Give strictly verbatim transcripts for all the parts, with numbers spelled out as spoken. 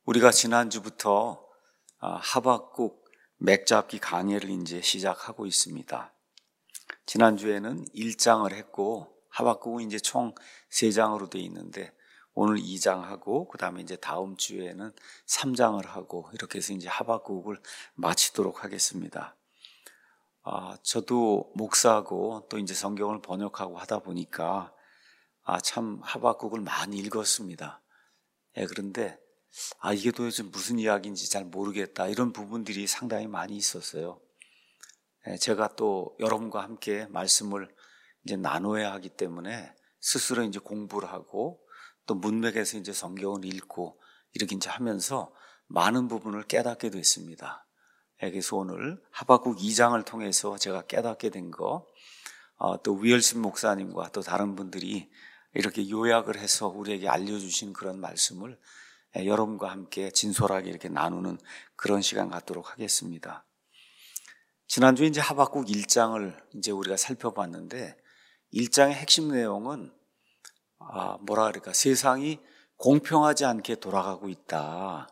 우리가 지난주부터 하박국 맥잡기 강해를 이제 시작하고 있습니다. 지난주에는 일 장을 했고 하박국은 이제 총 세 장으로 되어 있는데 오늘 이 장 하고 그 다음에 이제 다음 주에는 삼 장을 하고 이렇게 해서 이제 하박국을 마치도록 하겠습니다. 아, 저도 목사하고 또 이제 성경을 번역하고 하다 보니까 아, 참 하박국을 많이 읽었습니다. 예, 그런데 아, 이게 도대체 무슨 이야기인지 잘 모르겠다 이런 부분들이 상당히 많이 있었어요. 예, 제가 또 여러분과 함께 말씀을 이제 나눠야 하기 때문에 스스로 이제 공부를 하고 또 문맥에서 이제 성경을 읽고 이렇게 이제 하면서 많은 부분을 깨닫게 됐습니다. 예, 그래서 오늘 하박국 이 장을 통해서 제가 깨닫게 된 거, 어, 또 위얼신 목사님과 또 다른 분들이 이렇게 요약을 해서 우리에게 알려주신 그런 말씀을 예, 여러분과 함께 진솔하게 이렇게 나누는 그런 시간 갖도록 하겠습니다. 지난주에 이제 하박국 일 장을 이제 우리가 살펴봤는데 일 장의 핵심 내용은 아, 뭐라 그럴까? 세상이 공평하지 않게 돌아가고 있다.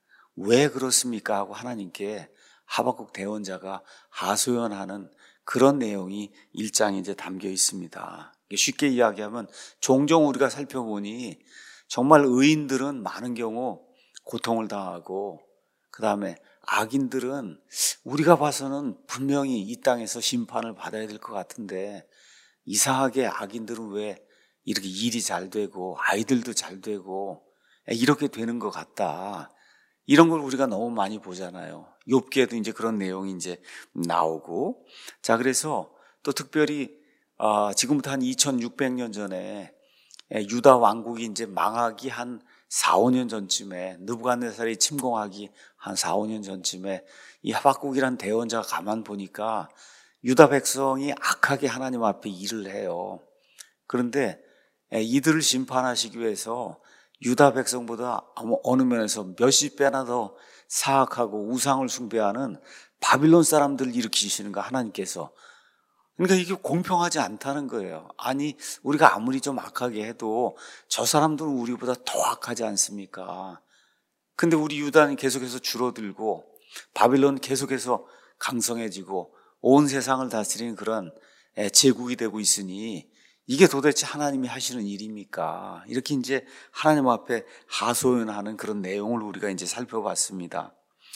왜 그렇습니까? 하고 하나님께 하박국 대언자가 하소연하는 그런 내용이 일 장에 이제 담겨 있습니다. 쉽게 이야기하면 종종 우리가 살펴보니 정말 의인들은 많은 경우 고통을 당하고 그 다음에 악인들은 우리가 봐서는 분명히 이 땅에서 심판을 받아야 될 것 같은데 이상하게 악인들은 왜 이렇게 일이 잘 되고 아이들도 잘 되고 이렇게 되는 것 같다. 이런 걸 우리가 너무 많이 보잖아요. 욥기에도 이제 그런 내용이 이제 나오고. 자, 그래서 또 특별히 어, 지금부터 한 이천육백 년 전에 유다 왕국이 이제 망하기 한 사, 오 년 전쯤에 느부갓네살이 침공하기 한 사, 오 년 전쯤에 이 하박국이란 대언자가 가만 보니까 유다 백성이 악하게 하나님 앞에 일을 해요. 그런데 이들을 심판하시기 위해서 유다 백성보다 어느 면에서 몇십 배나 더 사악하고 우상을 숭배하는 바빌론 사람들을 일으키시는가 하나님께서. 그러니까 이게 공평하지 않다는 거예요. 아니 우리가 아무리 좀 악하게 해도 저 사람들은 우리보다 더 악하지 않습니까? 근데 우리 유다는 계속해서 줄어들고 바빌론은 계속해서 강성해지고 온 세상을 다스리는 그런 제국이 되고 있으니 이게 도대체 하나님이 하시는 일입니까? 이렇게 이제 하나님 앞에 하소연하는 그런 내용을 우리가 이제 살펴봤습니다.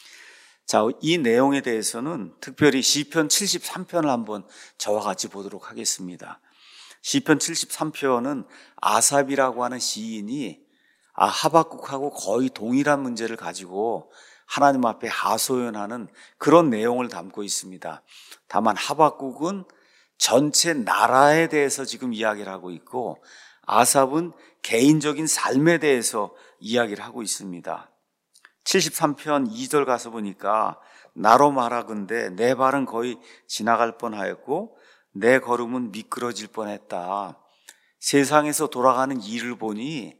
자, 이 내용에 대해서는 특별히 시편 칠십삼 편을 한번 저와 같이 보도록 하겠습니다. 시편 칠십삼 편은 아삽이라고 하는 시인이 아, 하박국하고 거의 동일한 문제를 가지고 하나님 앞에 하소연하는 그런 내용을 담고 있습니다. 다만 하박국은 전체 나라에 대해서 지금 이야기를 하고 있고 아삽은 개인적인 삶에 대해서 이야기를 하고 있습니다. 칠십삼 편 이 절 가서 보니까 나로 말하건대 내 발은 거의 지나갈 뻔하였고 내 걸음은 미끄러질 뻔했다. 세상에서 돌아가는 일을 보니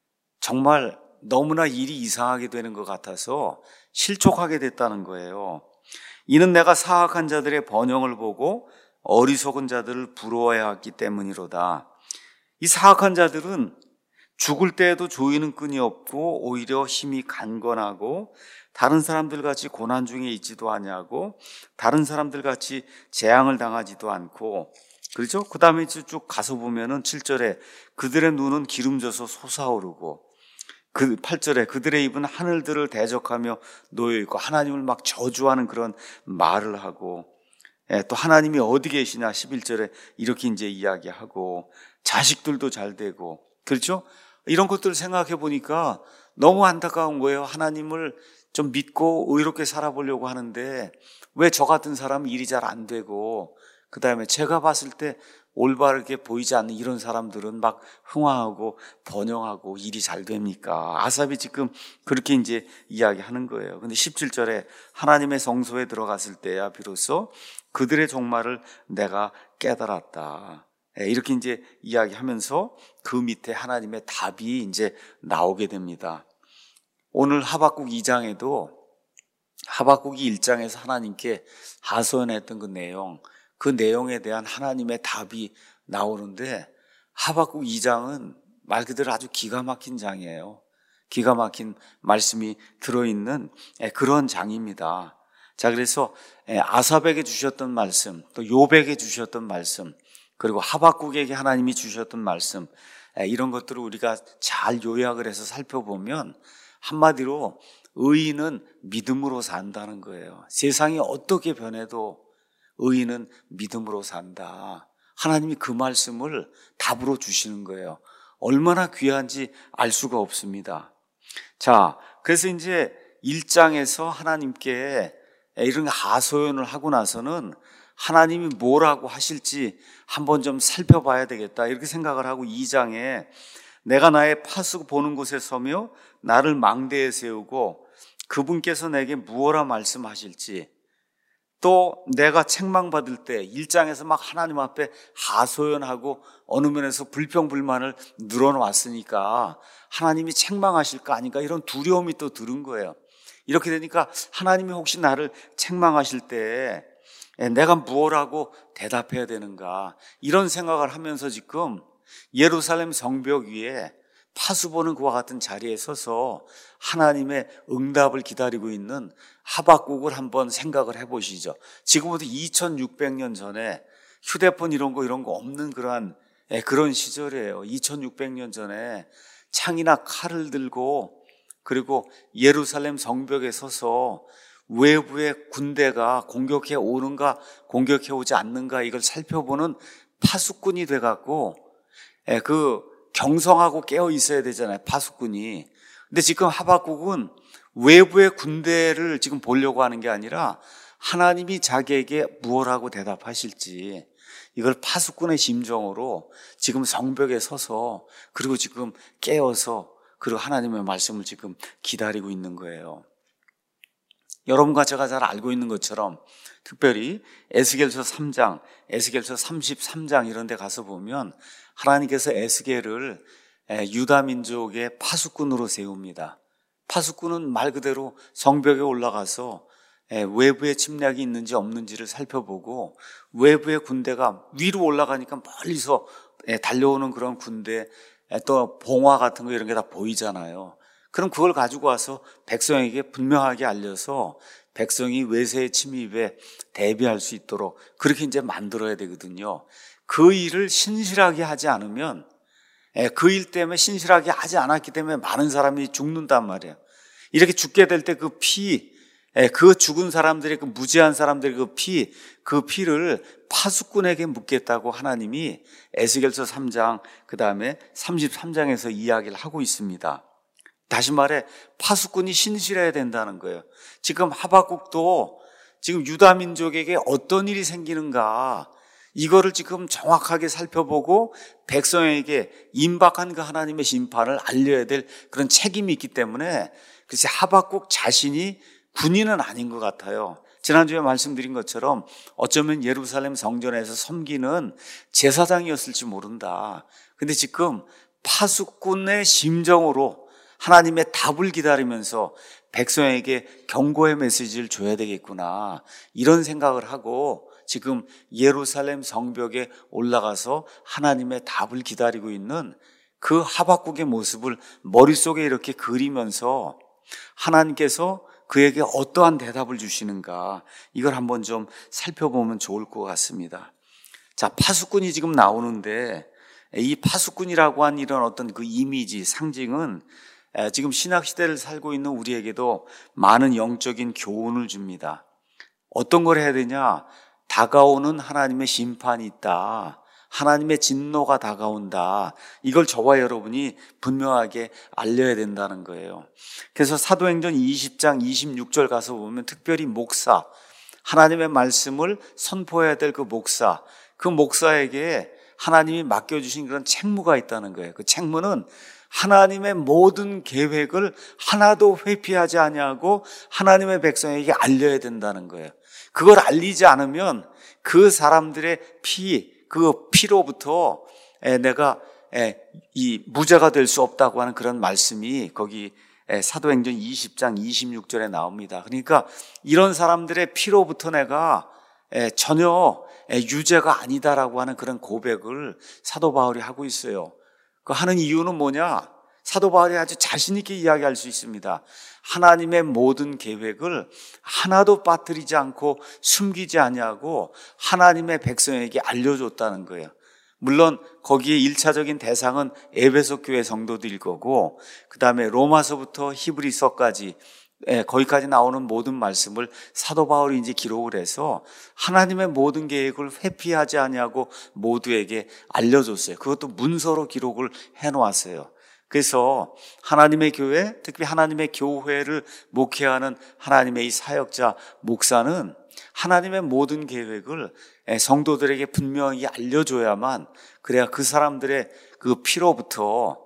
정말 너무나 일이 이상하게 되는 것 같아서 실족하게 됐다는 거예요. 이는 내가 사악한 자들의 번영을 보고 어리석은 자들을 부러워야 했기 때문이로다. 이 사악한 자들은 죽을 때에도 조이는 끈이 없고 오히려 힘이 강건하고 다른 사람들 같이 고난 중에 있지도 아니하고 다른 사람들 같이 재앙을 당하지도 않고 그렇죠? 그 다음에 쭉 가서 보면은 칠 절에 그들의 눈은 기름져서 솟아오르고 그 팔 절에 그들의 입은 하늘들을 대적하며 놓여있고 하나님을 막 저주하는 그런 말을 하고 예, 또 하나님이 어디 계시냐 십일 절에 이렇게 이제 이야기하고 자식들도 잘 되고 그렇죠? 이런 것들을 생각해 보니까 너무 안타까운 거예요. 하나님을 좀 믿고 의롭게 살아보려고 하는데 왜 저 같은 사람은 일이 잘 안 되고 그 다음에 제가 봤을 때 올바르게 보이지 않는 이런 사람들은 막 흥황하고 번영하고 일이 잘 됩니까? 아삽이 지금 그렇게 이제 이야기하는 거예요. 근데 십칠 절에 하나님의 성소에 들어갔을 때야 비로소 그들의 종말을 내가 깨달았다. 이렇게 이제 이야기하면서 그 밑에 하나님의 답이 이제 나오게 됩니다. 오늘 하박국 이 장에도 하박국이 일 장에서 하나님께 하소연했던 그 내용, 그 내용에 대한 하나님의 답이 나오는데 하박국 이 장은 말 그대로 아주 기가 막힌 장이에요. 기가 막힌 말씀이 들어있는 그런 장입니다. 자, 그래서 아삽에게 주셨던 말씀, 또 욥에게 주셨던 말씀, 그리고 하박국에게 하나님이 주셨던 말씀, 이런 것들을 우리가 잘 요약을 해서 살펴보면 한마디로 의인은 믿음으로 산다는 거예요. 세상이 어떻게 변해도 의인은 믿음으로 산다. 하나님이 그 말씀을 답으로 주시는 거예요. 얼마나 귀한지 알 수가 없습니다. 자, 그래서 이제 일 장에서 하나님께 이런 하소연을 하고 나서는 하나님이 뭐라고 하실지 한번 좀 살펴봐야 되겠다 이렇게 생각을 하고 이 장에 내가 나의 파수 보는 곳에 서며 나를 망대에 세우고 그분께서 내게 무엇라 말씀하실지, 또 내가 책망받을 때 일 장에서 막 하나님 앞에 하소연하고 어느 면에서 불평불만을 늘어놓았으니까 하나님이 책망하실까 아닌가 이런 두려움이 또 들은 거예요. 이렇게 되니까 하나님이 혹시 나를 책망하실 때 내가 무엇라고 대답해야 되는가 이런 생각을 하면서 지금 예루살렘 성벽 위에 파수보는 그와 같은 자리에 서서 하나님의 응답을 기다리고 있는 하박국을 한번 생각을 해보시죠. 지금부터 이천육백 년 전에 휴대폰 이런 거 이런 거 없는 그러한 그런 시절이에요. 이천육백 년 전에 창이나 칼을 들고 그리고 예루살렘 성벽에 서서 외부의 군대가 공격해 오는가 공격해 오지 않는가 이걸 살펴보는 파수꾼이 돼갖고 그 경성하고 깨어 있어야 되잖아요, 파수꾼이. 근데 지금 하박국은 외부의 군대를 지금 보려고 하는 게 아니라 하나님이 자기에게 무엇하고 대답하실지 이걸 파수꾼의 심정으로 지금 성벽에 서서 그리고 지금 깨어서 그리고 하나님의 말씀을 지금 기다리고 있는 거예요. 여러분과 제가 잘 알고 있는 것처럼 특별히 에스겔서 삼 장, 에스겔서 삼십삼 장 이런 데 가서 보면 하나님께서 에스겔을 유다 민족의 파수꾼으로 세웁니다. 파수꾼은 말 그대로 성벽에 올라가서 외부의 침략이 있는지 없는지를 살펴보고 외부의 군대가 위로 올라가니까 멀리서 달려오는 그런 군대 또 봉화 같은 거 이런 게 다 보이잖아요. 그럼 그걸 가지고 와서 백성에게 분명하게 알려서 백성이 외세의 침입에 대비할 수 있도록 그렇게 이제 만들어야 되거든요. 그 일을 신실하게 하지 않으면 그 일 때문에 신실하게 하지 않았기 때문에 많은 사람이 죽는단 말이에요. 이렇게 죽게 될 때 그 피, 그 죽은 사람들의 그 무지한 사람들의 그 피, 그 피를 파수꾼에게 묻겠다고 하나님이 에스겔서 삼 장 그 다음에 삼십삼 장에서 이야기를 하고 있습니다. 다시 말해 파수꾼이 신실해야 된다는 거예요. 지금 하박국도 지금 유다 민족에게 어떤 일이 생기는가 이거를 지금 정확하게 살펴보고 백성에게 임박한 그 하나님의 심판을 알려야 될 그런 책임이 있기 때문에 글쎄 하박국 자신이 군인은 아닌 것 같아요. 지난주에 말씀드린 것처럼 어쩌면 예루살렘 성전에서 섬기는 제사장이었을지 모른다. 근데 지금 파수꾼의 심정으로 하나님의 답을 기다리면서 백성에게 경고의 메시지를 줘야 되겠구나 이런 생각을 하고 지금 예루살렘 성벽에 올라가서 하나님의 답을 기다리고 있는 그 하박국의 모습을 머릿속에 이렇게 그리면서 하나님께서 그에게 어떠한 대답을 주시는가 이걸 한번 좀 살펴보면 좋을 것 같습니다. 자, 파수꾼이 지금 나오는데 이 파수꾼이라고 한 이런 어떤 그 이미지, 상징은 지금 신학시대를 살고 있는 우리에게도 많은 영적인 교훈을 줍니다. 어떤 걸 해야 되냐? 다가오는 하나님의 심판이 있다. 하나님의 진노가 다가온다. 이걸 저와 여러분이 분명하게 알려야 된다는 거예요. 그래서 사도행전 이십 장 이십육 절 가서 보면 특별히 목사, 하나님의 말씀을 선포해야 될 그 목사, 그 목사에게 하나님이 맡겨주신 그런 책무가 있다는 거예요. 그 책무는 하나님의 모든 계획을 하나도 회피하지 아니하고 하나님의 백성에게 알려야 된다는 거예요. 그걸 알리지 않으면 그 사람들의 피, 그 피로부터 내가 이 무죄가 될 수 없다고 하는 그런 말씀이 거기 사도행전 이십 장 이십육 절에 나옵니다. 그러니까 이런 사람들의 피로부터 내가 전혀 유죄가 아니다라고 하는 그런 고백을 사도 바울이 하고 있어요. 그 하는 이유는 뭐냐? 사도 바울이 아주 자신 있게 이야기할 수 있습니다. 하나님의 모든 계획을 하나도 빠뜨리지 않고 숨기지 아니하고 하나님의 백성에게 알려줬다는 거예요. 물론 거기에 일차적인 대상은 에베소 교회 성도들일 거고, 그 다음에 로마서부터 히브리서까지 거기까지 나오는 모든 말씀을 사도 바울이 이제 기록을 해서 하나님의 모든 계획을 회피하지 아니하고 모두에게 알려줬어요. 그것도 문서로 기록을 해놓았어요. 그래서 하나님의 교회, 특히 하나님의 교회를 목회하는 하나님의 이 사역자 목사는 하나님의 모든 계획을 성도들에게 분명히 알려줘야만, 그래야 그 사람들의 그 피로부터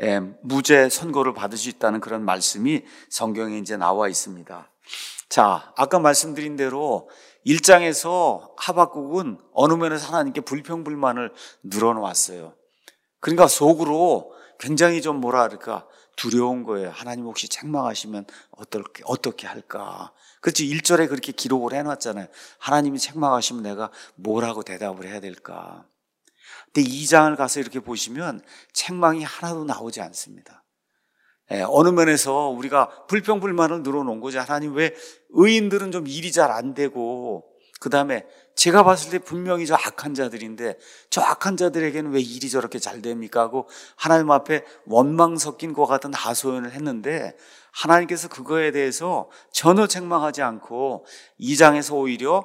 무죄 선고를 받을 수 있다는 그런 말씀이 성경에 이제 나와 있습니다. 자, 아까 말씀드린 대로 일 장에서 하박국은 어느 면에서 하나님께 불평불만을 늘어놓았어요. 그러니까 속으로 굉장히 좀 뭐라 그럴까 두려운 거예요. 하나님 혹시 책망하시면 어떻게, 어떻게 할까. 그렇지, 일 절에 그렇게 기록을 해놨잖아요. 하나님이 책망하시면 내가 뭐라고 대답을 해야 될까. 근데 이 장을 가서 이렇게 보시면 책망이 하나도 나오지 않습니다. 예, 어느 면에서 우리가 불평불만을 늘어놓은 거죠. 하나님 왜 의인들은 좀 일이 잘 안 되고, 그 다음에 제가 봤을 때 분명히 저 악한 자들인데 저 악한 자들에게는 왜 일이 저렇게 잘 됩니까 하고 하나님 앞에 원망 섞인 것 같은 하소연을 했는데, 하나님께서 그거에 대해서 전혀 책망하지 않고 이 장에서 오히려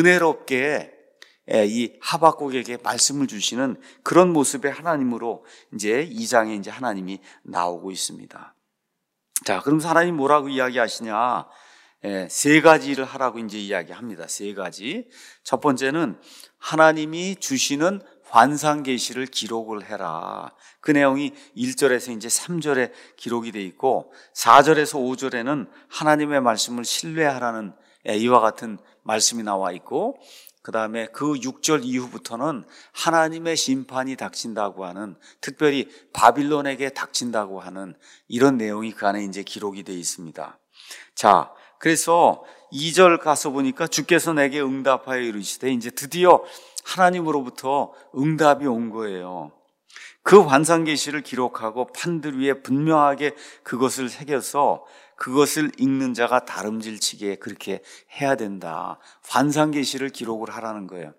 은혜롭게 이 하박국에게 말씀을 주시는 그런 모습의 하나님으로 이제 이 장에 이제 하나님이 나오고 있습니다. 자, 그럼 하나님 뭐라고 이야기하시냐? 예, 세 가지를 하라고 이제 이야기합니다. 세 가지. 첫 번째는 하나님이 주시는 환상 계시를 기록을 해라. 그 내용이 일 절에서 이제 삼 절에 기록이 돼 있고, 사 절에서 오 절에는 하나님의 말씀을 신뢰하라는 이와 같은 말씀이 나와 있고, 그 다음에 그 육 절 이후부터는 하나님의 심판이 닥친다고 하는, 특별히 바빌론에게 닥친다고 하는 이런 내용이 그 안에 이제 기록이 되어 있습니다. 자, 그래서 이 절 가서 보니까 주께서 내게 응답하여 이르시되, 이제 드디어 하나님으로부터 응답이 온 거예요. 그 환상 계시를 기록하고 판들 위에 분명하게 그것을 새겨서 그것을 읽는 자가 다름질치게 그렇게 해야 된다. 환상 계시를 기록을 하라는 거예요.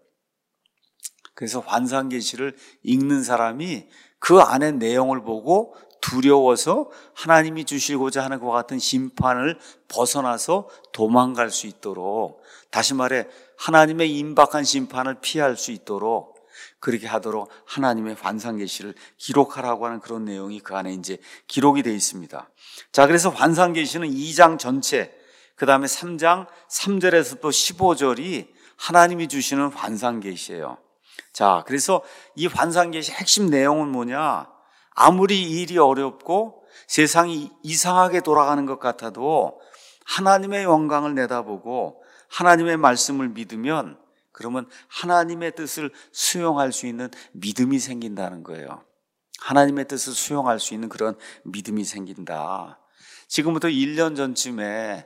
그래서 환상 계시를 읽는 사람이 그 안의 내용을 보고 두려워서 하나님이 주시고자 하는 것 같은 심판을 벗어나서 도망갈 수 있도록, 다시 말해 하나님의 임박한 심판을 피할 수 있도록 그렇게 하도록 하나님의 환상 계시를 기록하라고 하는 그런 내용이 그 안에 이제 기록이 되어 있습니다. 자, 그래서 환상 계시는 이 장 전체, 그 다음에 삼 장 삼 절에서 또 십오 절이 하나님이 주시는 환상 계시예요. 자, 그래서 이 환상 계시 핵심 내용은 뭐냐? 아무리 일이 어렵고 세상이 이상하게 돌아가는 것 같아도 하나님의 영광을 내다보고 하나님의 말씀을 믿으면, 그러면 하나님의 뜻을 수용할 수 있는 믿음이 생긴다는 거예요. 하나님의 뜻을 수용할 수 있는 그런 믿음이 생긴다. 지금부터 일 년 전쯤에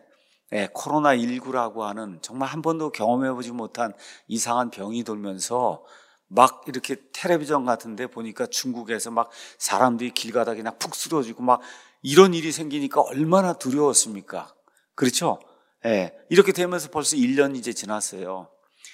코로나 십구라고 하는 정말 한 번도 경험해보지 못한 이상한 병이 돌면서 막 이렇게 텔레비전 같은 데 보니까 중국에서 막 사람들이 길 가다 그냥 푹 쓰러지고 막 이런 일이 생기니까 얼마나 두려웠습니까? 그렇죠? 예. 이렇게 되면서 벌써 일 년이 이제 지났어요.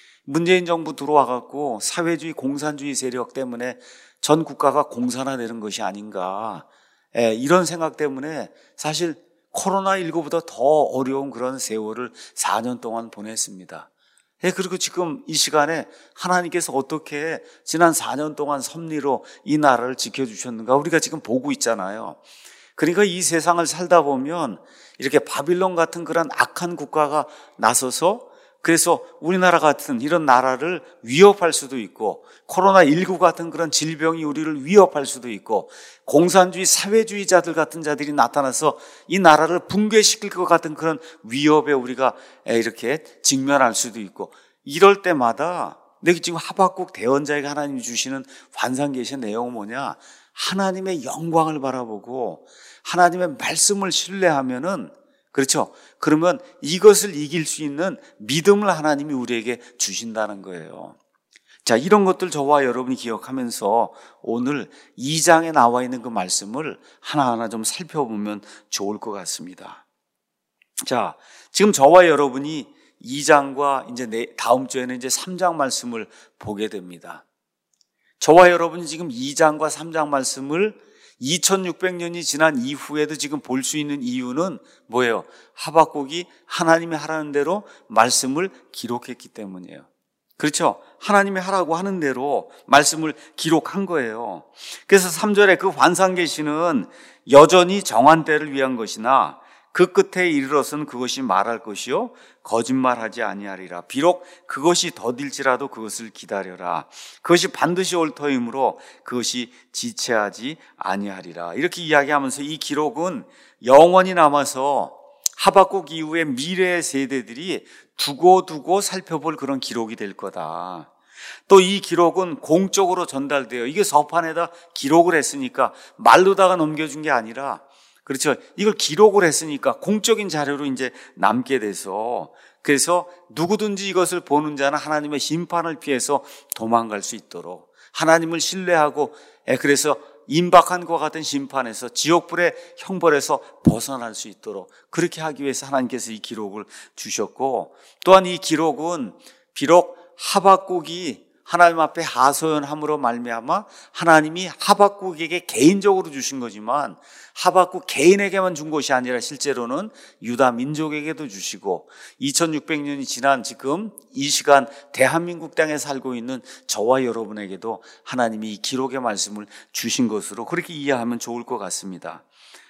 문재인 정부 들어와갖고 사회주의 공산주의 세력 때문에 전 국가가 공산화되는 것이 아닌가. 예. 이런 생각 때문에 사실 코로나 십구보다 더 어려운 그런 세월을 사 년 동안 보냈습니다. 예, 그리고 지금 이 시간에 하나님께서 어떻게 지난 사 년 동안 섭리로 이 나라를 지켜주셨는가 우리가 지금 보고 있잖아요. 그러니까 이 세상을 살다 보면 이렇게 바빌론 같은 그런 악한 국가가 나서서, 그래서 우리나라 같은 이런 나라를 위협할 수도 있고, 코로나 십구 같은 그런 질병이 우리를 위협할 수도 있고, 공산주의 사회주의자들 같은 자들이 나타나서 이 나라를 붕괴시킬 것 같은 그런 위협에 우리가 이렇게 직면할 수도 있고, 이럴 때마다 내가 지금 하박국 대언자에게 하나님이 주시는 환상 계시의 내용은 뭐냐? 하나님의 영광을 바라보고 하나님의 말씀을 신뢰하면은, 그렇죠? 그러면 이것을 이길 수 있는 믿음을 하나님이 우리에게 주신다는 거예요. 자, 이런 것들 저와 여러분이 기억하면서 오늘 이 장에 나와 있는 그 말씀을 하나하나 좀 살펴보면 좋을 것 같습니다. 자, 지금 저와 여러분이 이 장과 이제 내, 다음 주에는 이제 삼 장 말씀을 보게 됩니다. 저와 여러분이 지금 이 장과 삼 장 말씀을 이천육백 년이 지난 이후에도 지금 볼 수 있는 이유는 뭐예요? 하박국이 하나님이 하라는 대로 말씀을 기록했기 때문이에요. 그렇죠? 하나님이 하라고 하는 대로 말씀을 기록한 거예요. 그래서 삼 절에 그 환상 계시는 여전히 정한 때를 위한 것이나 그 끝에 이르러서는 그것이 말할 것이요 거짓말하지 아니하리라. 비록 그것이 더딜지라도 그것을 기다려라. 그것이 반드시 올 터이므로 그것이 지체하지 아니하리라. 이렇게 이야기하면서 이 기록은 영원히 남아서 하박국 이후에 미래의 세대들이 두고두고 살펴볼 그런 기록이 될 거다. 또 이 기록은 공적으로 전달돼요. 이게 서판에다 기록을 했으니까 말로다가 넘겨준 게 아니라, 그렇죠, 이걸 기록을 했으니까 공적인 자료로 이제 남게 돼서, 그래서 누구든지 이것을 보는 자는 하나님의 심판을 피해서 도망갈 수 있도록, 하나님을 신뢰하고, 그래서 임박한 것 같은 심판에서, 지옥불의 형벌에서 벗어날 수 있도록 그렇게 하기 위해서 하나님께서 이 기록을 주셨고, 또한 이 기록은 비록 하박국이 하나님 앞에 하소연함으로 말미암아 하나님이 하박국에게 개인적으로 주신 거지만 하박국 개인에게만 준 것이 아니라 실제로는 유다 민족에게도 주시고 이천육백 년이 지난 지금 이 시간 대한민국 땅에 살고 있는 저와 여러분에게도 하나님이 이 기록의 말씀을 주신 것으로 그렇게 이해하면 좋을 것 같습니다.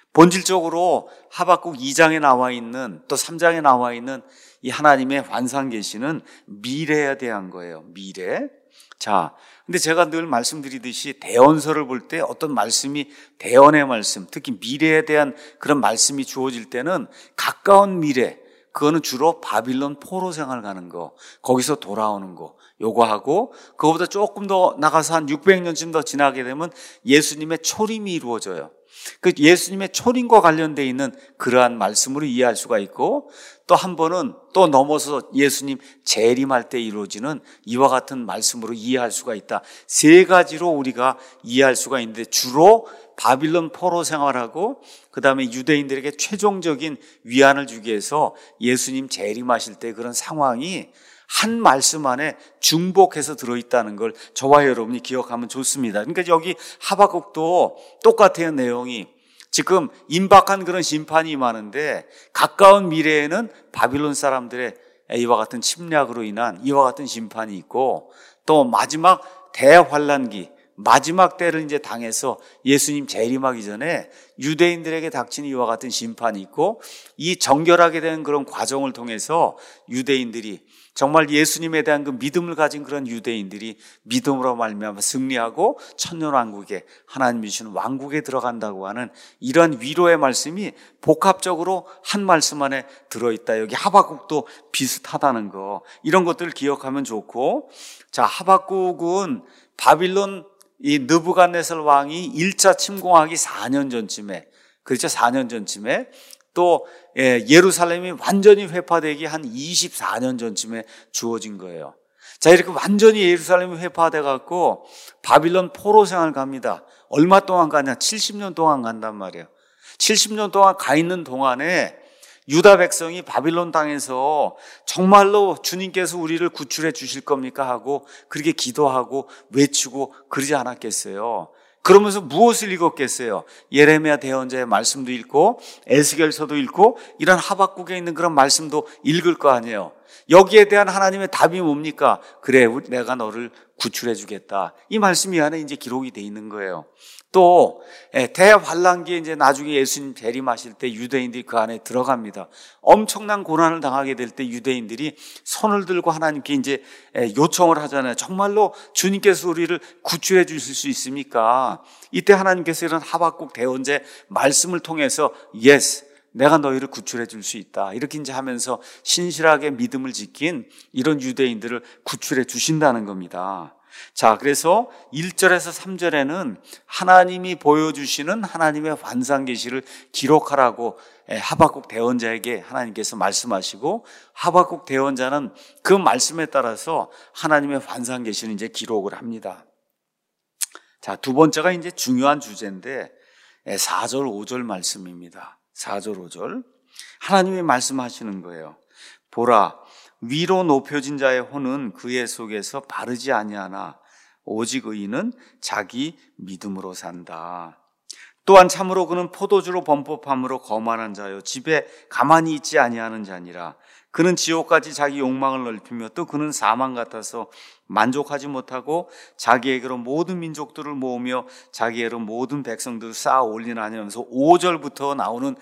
본질적으로 하박국 이 장에 나와 있는, 또 삼 장에 나와 있는 이 하나님의 환상 계시는 미래에 대한 거예요. 미래. 자, 근데 제가 늘 말씀드리듯이 대언서를 볼 때 어떤 말씀이, 대언의 말씀, 특히 미래에 대한 그런 말씀이 주어질 때는 가까운 미래, 그거는 주로 바빌론 포로 생활 가는 거, 거기서 돌아오는 거, 요거 하고, 그거보다 조금 더 나가서 한 육백 년쯤 더 지나게 되면 예수님의 초림이 이루어져요. 그 예수님의 초림과 관련되어 있는 그러한 말씀으로 이해할 수가 있고, 또 한 번은 또 넘어서 예수님 재림할 때 이루어지는 이와 같은 말씀으로 이해할 수가 있다. 세 가지로 우리가 이해할 수가 있는데, 주로 바빌론 포로 생활하고 그 다음에 유대인들에게 최종적인 위안을 주기 위해서 예수님 재림하실 때 그런 상황이 한 말씀 안에 중복해서 들어있다는 걸 저와 여러분이 기억하면 좋습니다. 그러니까 여기 하박국도 똑같아요. 내용이 지금 임박한 그런 심판이 임하는데, 가까운 미래에는 바빌론 사람들의 이와 같은 침략으로 인한 이와 같은 심판이 있고, 또 마지막 대환란기, 마지막 때를 이제 당해서 예수님 재림하기 전에 유대인들에게 닥치는 이와 같은 심판이 있고, 이 정결하게 되는 그런 과정을 통해서 유대인들이 정말 예수님에 대한 그 믿음을 가진 그런 유대인들이 믿음으로 말미암아 승리하고 천년왕국에, 하나님이 주시는 왕국에 들어간다고 하는 이런 위로의 말씀이 복합적으로 한 말씀 안에 들어있다. 여기 하박국도 비슷하다는 거, 이런 것들을 기억하면 좋고, 자, 하박국은 바빌론 이 느부갓네살 왕이 일 차 침공하기 사 년 전쯤에, 그렇죠, 사 년 전쯤에, 또 예루살렘이 완전히 회파되기 한 이십사 년 전쯤에 주어진 거예요. 자, 이렇게 완전히 예루살렘이 회파돼 갖고 바빌론 포로 생활 갑니다. 얼마 동안 가냐? 칠십 년 동안 간단 말이에요. 칠십 년 동안 가 있는 동안에 유다 백성이 바빌론 땅에서 정말로 주님께서 우리를 구출해 주실 겁니까 하고 그렇게 기도하고 외치고 그러지 않았겠어요. 그러면서 무엇을 읽었겠어요? 예레미야 대언자의 말씀도 읽고 에스겔서도 읽고 이런 하박국에 있는 그런 말씀도 읽을 거 아니에요. 여기에 대한 하나님의 답이 뭡니까? 그래, 내가 너를 구출해 주겠다. 이 말씀이 안에 이제 기록이 돼 있는 거예요. 또 대환란기에 이제 나중에 예수님 재림하실 때 유대인들이 그 안에 들어갑니다. 엄청난 고난을 당하게 될 때 유대인들이 손을 들고 하나님께 이제 요청을 하잖아요. 정말로 주님께서 우리를 구출해 주실 수 있습니까? 이때 하나님께서 이런 하박국 대언자의 말씀을 통해서 예스, 내가 너희를 구출해 줄 수 있다. 이렇게 이제 하면서 신실하게 믿음을 지킨 이런 유대인들을 구출해 주신다는 겁니다. 자, 그래서 일 절에서 삼 절에는 하나님이 보여주시는 하나님의 환상 계시를 기록하라고 하박국 대언자에게 하나님께서 말씀하시고, 하박국 대언자는 그 말씀에 따라서 하나님의 환상 계시를 이제 기록을 합니다. 자, 두 번째가 이제 중요한 주제인데 사 절 오 절 말씀입니다. 사 절 오 절 하나님이 말씀하시는 거예요. 보라, 위로 높여진 자의 혼은 그의 속에서 바르지 아니하나 오직 의인은 자기 믿음으로 산다. 또한 참으로 그는 포도주로 범법함으로 거만한 자요 집에 가만히 있지 아니하는 자니라. 그는 지옥까지 자기 욕망을 넓히며 또 그는 사망 같아서 만족하지 못하고 자기에게로 모든 민족들을 모으며 자기에게로 모든 백성들을 쌓아 올리나니 하면서 오 절부터 나오는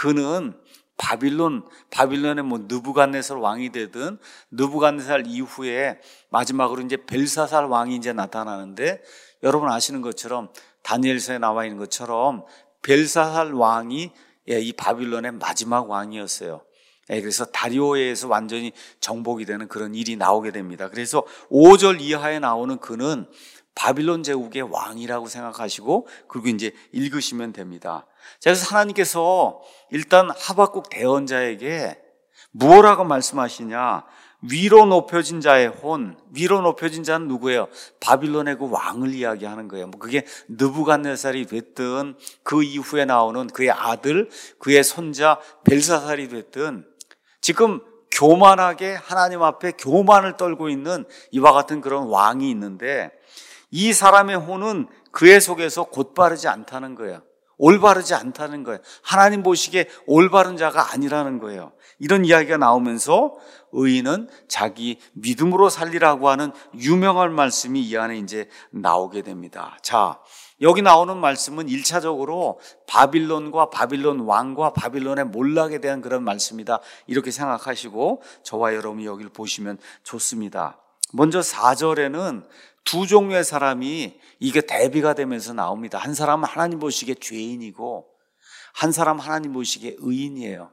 그는 바빌론, 바빌론의 뭐 느부갓네살 왕이 되든 느부갓네살 이후에 마지막으로 이제 벨사살 왕이 이제 나타나는데, 여러분 아시는 것처럼 다니엘서에 나와 있는 것처럼 벨사살 왕이 이 바빌론의 마지막 왕이었어요. 그래서 다리오에 의해서 완전히 정복이 되는 그런 일이 나오게 됩니다. 그래서 오 절 이하에 나오는 그는 바빌론 제국의 왕이라고 생각하시고 그리고 이제 읽으시면 됩니다. 그래서 하나님께서 일단 하박국 대언자에게 무엇라고 말씀하시냐? 위로 높여진 자의 혼, 위로 높여진 자는 누구예요? 바빌론의 그 왕을 이야기하는 거예요. 뭐 그게 느부갓네살이 됐든 그 이후에 나오는 그의 아들, 그의 손자 벨사살이 됐든 지금 교만하게 하나님 앞에 교만을 떨고 있는 이와 같은 그런 왕이 있는데, 이 사람의 혼은 그의 속에서 곧바르지 않다는 거예요. 올바르지 않다는 거예요. 하나님 보시기에 올바른 자가 아니라는 거예요. 이런 이야기가 나오면서 의인은 자기 믿음으로 살리라고 하는 유명한 말씀이 이 안에 이제 나오게 됩니다. 자, 여기 나오는 말씀은 일 차적으로 바빌론과 바빌론 왕과 바빌론의 몰락에 대한 그런 말씀이다, 이렇게 생각하시고 저와 여러분이 여기를 보시면 좋습니다. 먼저 사 절에는 두 종류의 사람이 이게 대비가 되면서 나옵니다. 한 사람은 하나님 보시기에 죄인이고 한 사람은 하나님 보시기에 의인이에요.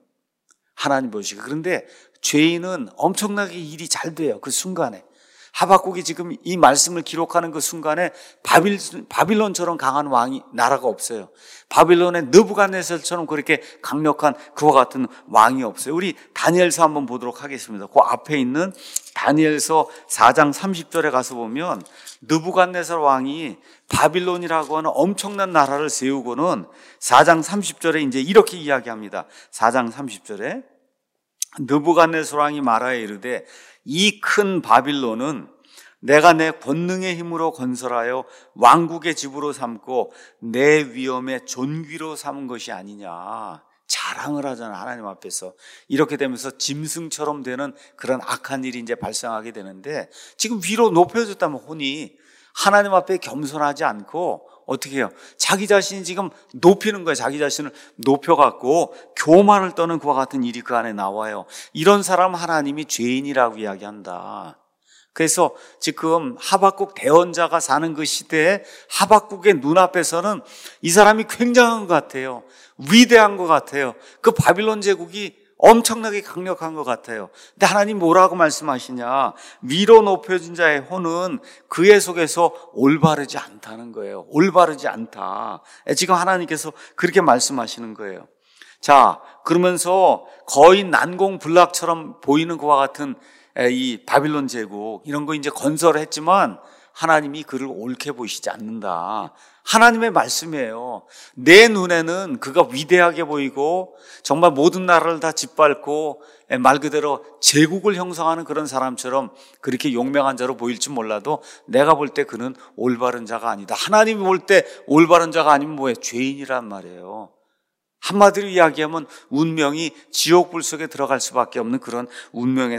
하나님 보시기에. 그런데 죄인은 엄청나게 일이 잘 돼요. 그 순간에. 하박국이 지금 이 말씀을 기록하는 그 순간에 바빌, 바빌론처럼 강한 왕이, 나라가 없어요. 바빌론의 느부갓네살처럼 그렇게 강력한 그와 같은 왕이 없어요. 우리 다니엘서 한번 보도록 하겠습니다. 그 앞에 있는 다니엘서 사 장 삼십 절에 가서 보면 느부갓네살 왕이 바빌론이라고 하는 엄청난 나라를 세우고는 사 장 삼십 절에 이제 이렇게 이야기합니다. 사 장 삼십 절에 느부갓네살 왕이 말하여 이르되 이 큰 바빌론은 내가 내 권능의 힘으로 건설하여 왕국의 집으로 삼고 내 위엄의 존귀로 삼은 것이 아니냐. 자랑을 하잖아, 하나님 앞에서. 이렇게 되면서 짐승처럼 되는 그런 악한 일이 이제 발생하게 되는데, 지금 위로 높여졌다면 혼이 하나님 앞에 겸손하지 않고 어떻게 해요? 자기 자신이 지금 높이는 거예요. 자기 자신을 높여갖고 교만을 떠는 그와 같은 일이 그 안에 나와요. 이런 사람 하나님이 죄인이라고 이야기한다. 그래서 지금 하박국 대언자가 사는 그 시대에 하박국의 눈앞에서는 이 사람이 굉장한 것 같아요. 위대한 것 같아요. 그 바빌론 제국이 엄청나게 강력한 것 같아요. 근데 하나님 뭐라고 말씀하시냐? 위로 높여진 자의 혼은 그의 속에서 올바르지 않다는 거예요. 올바르지 않다. 지금 하나님께서 그렇게 말씀하시는 거예요. 자, 그러면서 거의 난공불락처럼 보이는 것과 같은 이 바빌론 제국, 이런 거 이제 건설을 했지만 하나님이 그를 옳게 보시지 않는다. 하나님의 말씀이에요. 내 눈에는 그가 위대하게 보이고 정말 모든 나라를 다 짓밟고 말 그대로 제국을 형성하는 그런 사람처럼 그렇게 용맹한 자로 보일지 몰라도 내가 볼 때 그는 올바른 자가 아니다. 하나님이 볼 때 올바른 자가 아니면 뭐예요? 죄인이란 말이에요. 한마디로 이야기하면 운명이 지옥불 속에 들어갈 수밖에 없는 그런 운명의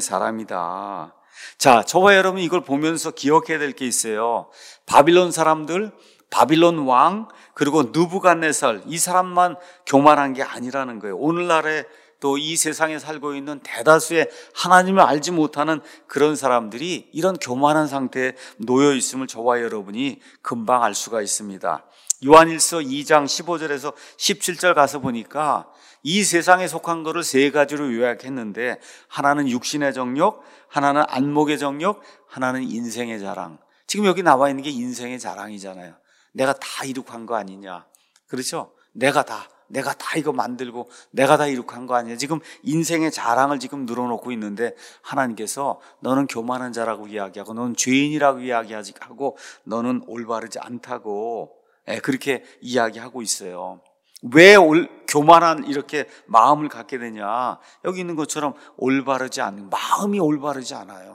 사람이다. 자, 저와 여러분 이걸 보면서 기억해야 될 게 있어요. 바빌론 사람들, 바빌론 왕, 그리고 느부갓네살, 이 사람만 교만한 게 아니라는 거예요. 오늘날에 또 이 세상에 살고 있는 대다수의 하나님을 알지 못하는 그런 사람들이 이런 교만한 상태에 놓여 있음을 저와 여러분이 금방 알 수가 있습니다. 요한일서 이 장 십오 절에서 십칠 절 가서 보니까 이 세상에 속한 것을 세 가지로 요약했는데, 하나는 육신의 정욕, 하나는 안목의 정욕, 하나는 인생의 자랑. 지금 여기 나와 있는 게 인생의 자랑이잖아요. 내가 다 이룩한 거 아니냐. 그렇죠? 내가 다, 내가 다 이거 만들고 내가 다 이룩한 거 아니냐. 지금 인생의 자랑을 지금 늘어놓고 있는데 하나님께서 너는 교만한 자라고 이야기하고 너는 죄인이라고 이야기하고 너는 올바르지 않다고 그렇게 이야기하고 있어요. 왜 올, 교만한 이렇게 마음을 갖게 되냐. 여기 있는 것처럼 올바르지 않은, 마음이 올바르지 않아요.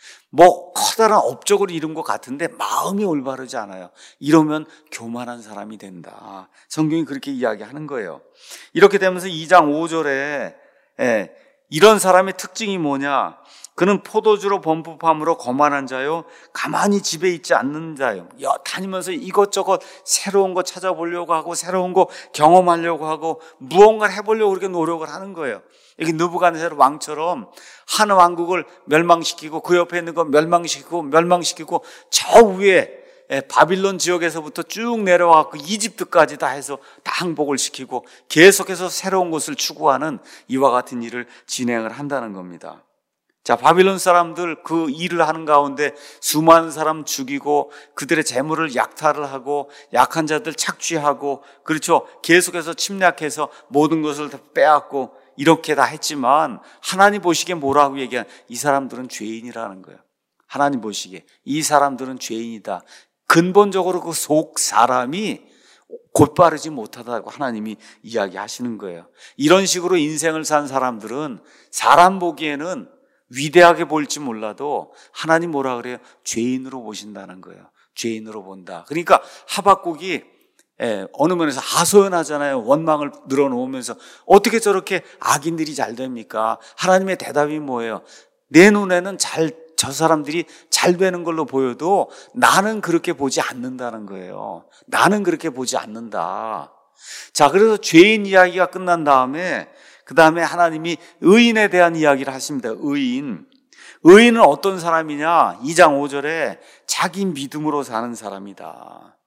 뭐 커다란 업적을 이룬 것 같은데 마음이 올바르지 않아요. 이러면 교만한 사람이 된다. 성경이 그렇게 이야기하는 거예요. 이렇게 되면서 이 장 오 절에 예, 이런 사람의 특징이 뭐냐. 그는 포도주로 범법함으로 거만한 자요, 가만히 집에 있지 않는 자요. 다니면서 이것저것 새로운 거 찾아보려고 하고 새로운 거 경험하려고 하고 무언가를 해보려고 그렇게 노력을 하는 거예요. 여기 느부갓네살 왕처럼 한 왕국을 멸망시키고 그 옆에 있는 거 멸망시키고 멸망시키고 저 위에 바빌론 지역에서부터 쭉 내려와서 이집트까지 다 해서 다 항복을 시키고 계속해서 새로운 것을 추구하는 이와 같은 일을 진행을 한다는 겁니다. 자, 바빌론 사람들 그 일을 하는 가운데 수많은 사람 죽이고 그들의 재물을 약탈을 하고 약한 자들 착취하고, 그렇죠, 계속해서 침략해서 모든 것을 다 빼앗고 이렇게 다 했지만 하나님 보시기에 뭐라고 얘기한? 이 사람들은 죄인이라는 거예요. 하나님 보시기에 이 사람들은 죄인이다. 근본적으로 그 속 사람이 곧바르지 못하다고 하나님이 이야기하시는 거예요. 이런 식으로 인생을 산 사람들은 사람 보기에는 위대하게 볼지 몰라도 하나님 뭐라 그래요? 죄인으로 보신다는 거예요. 죄인으로 본다. 그러니까 하박국이 예, 어느 면에서 하소연하잖아요. 원망을 늘어놓으면서 어떻게 저렇게 악인들이 잘 됩니까? 하나님의 대답이 뭐예요? 내 눈에는 잘, 저 사람들이 잘 되는 걸로 보여도 나는 그렇게 보지 않는다는 거예요. 나는 그렇게 보지 않는다. 자, 그래서 죄인 이야기가 끝난 다음에 그 다음에 하나님이 의인에 대한 이야기를 하십니다. 의인. 의인은 어떤 사람이냐? 이 장 오 절에 자기 믿음으로 사는 사람이다.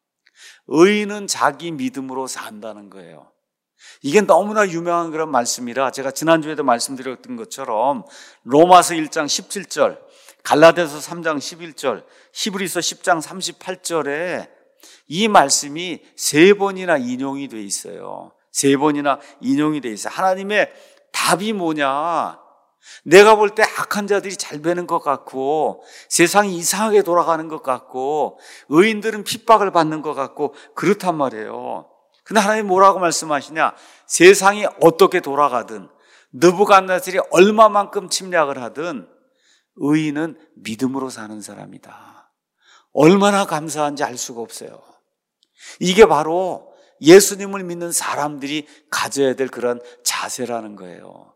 의인은 자기 믿음으로 산다는 거예요. 이게 너무나 유명한 그런 말씀이라 제가 지난주에도 말씀드렸던 것처럼 로마서 일 장 십칠 절, 갈라디아서 삼 장 십일 절, 히브리서 십 장 삼십팔 절에 이 말씀이 세 번이나 인용이 돼 있어요. 세 번이나 인용이 돼 있어요. 하나님의 답이 뭐냐? 내가 볼 때 악한 자들이 잘 되는 것 같고 세상이 이상하게 돌아가는 것 같고 의인들은 핍박을 받는 것 같고 그렇단 말이에요. 근데 하나님 뭐라고 말씀하시냐? 세상이 어떻게 돌아가든 느부갓네살이 얼마만큼 침략을 하든 의인은 믿음으로 사는 사람이다. 얼마나 감사한지 알 수가 없어요. 이게 바로 예수님을 믿는 사람들이 가져야 될 그런 자세라는 거예요.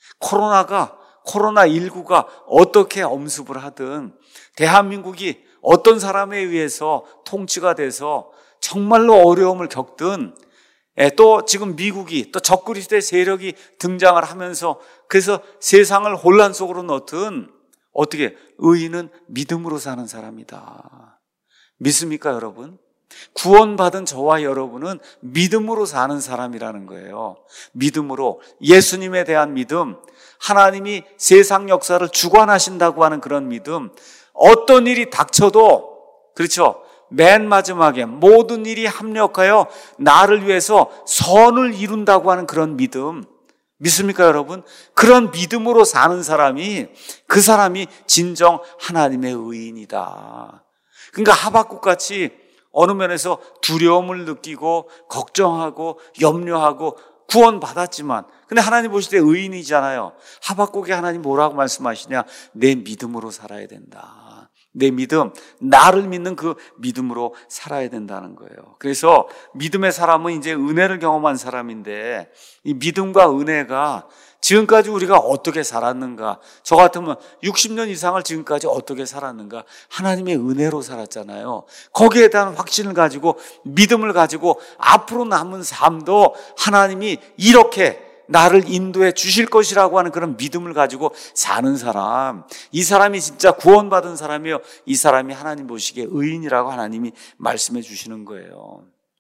코로나가, 코로나십구가 어떻게 엄습을 하든 대한민국이 어떤 사람에 의해서 통치가 돼서 정말로 어려움을 겪든 또 지금 미국이 또 적그리스도의 세력이 등장을 하면서 그래서 세상을 혼란 속으로 넣든 어떻게 의인은 믿음으로 사는 사람이다. 믿습니까, 여러분? 구원받은 저와 여러분은 믿음으로 사는 사람이라는 거예요. 믿음으로, 예수님에 대한 믿음, 하나님이 세상 역사를 주관하신다고 하는 그런 믿음, 어떤 일이 닥쳐도, 그렇죠, 맨 마지막에 모든 일이 합력하여 나를 위해서 선을 이룬다고 하는 그런 믿음, 믿습니까, 여러분? 그런 믿음으로 사는 사람이, 그 사람이 진정 하나님의 의인이다. 그러니까 하박국같이 어느 면에서 두려움을 느끼고 걱정하고 염려하고 구원받았지만 근데 하나님 보실 때 의인이잖아요. 하박국에 하나님 뭐라고 말씀하시냐? 내 믿음으로 살아야 된다. 내 믿음, 나를 믿는 그 믿음으로 살아야 된다는 거예요. 그래서 믿음의 사람은 이제 은혜를 경험한 사람인데 이 믿음과 은혜가 지금까지 우리가 어떻게 살았는가? 저 같으면 육십 년 이상을 지금까지 어떻게 살았는가? 하나님의 은혜로 살았잖아요. 거기에 대한 확신을 가지고 믿음을 가지고 앞으로 남은 삶도 하나님이 이렇게 나를 인도해 주실 것이라고 하는 그런 믿음을 가지고 사는 사람, 이 사람이 진짜 구원받은 사람이요, 이 사람이 하나님 보시기에 의인이라고 하나님이 말씀해 주시는 거예요.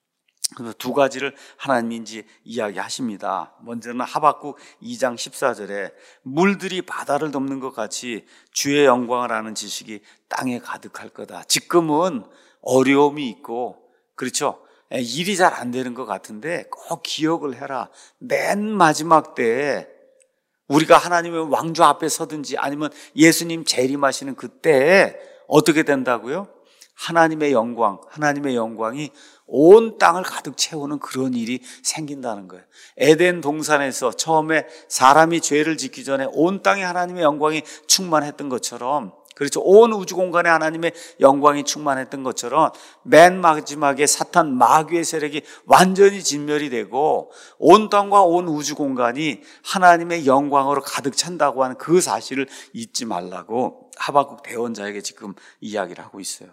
그래서 두 가지를 하나님이 이제 이야기하십니다. 먼저는 하박국 이 장 십사 절에 물들이 바다를 덮는 것 같이 주의 영광을 아는 지식이 땅에 가득할 거다. 지금은 어려움이 있고, 그렇죠? 일이 잘 안 되는 것 같은데 꼭 기억을 해라. 맨 마지막 때에 우리가 하나님의 왕좌 앞에 서든지 아니면 예수님 재림하시는 그때에 어떻게 된다고요? 하나님의 영광, 하나님의 영광이 온 땅을 가득 채우는 그런 일이 생긴다는 거예요. 에덴 동산에서 처음에 사람이 죄를 짓기 전에 온 땅에 하나님의 영광이 충만했던 것처럼, 그렇죠, 온 우주 공간에 하나님의 영광이 충만했던 것처럼 맨 마지막에 사탄 마귀의 세력이 완전히 진멸이 되고 온 땅과 온 우주 공간이 하나님의 영광으로 가득 찬다고 하는 그 사실을 잊지 말라고 하박국 대언자에게 지금 이야기를 하고 있어요.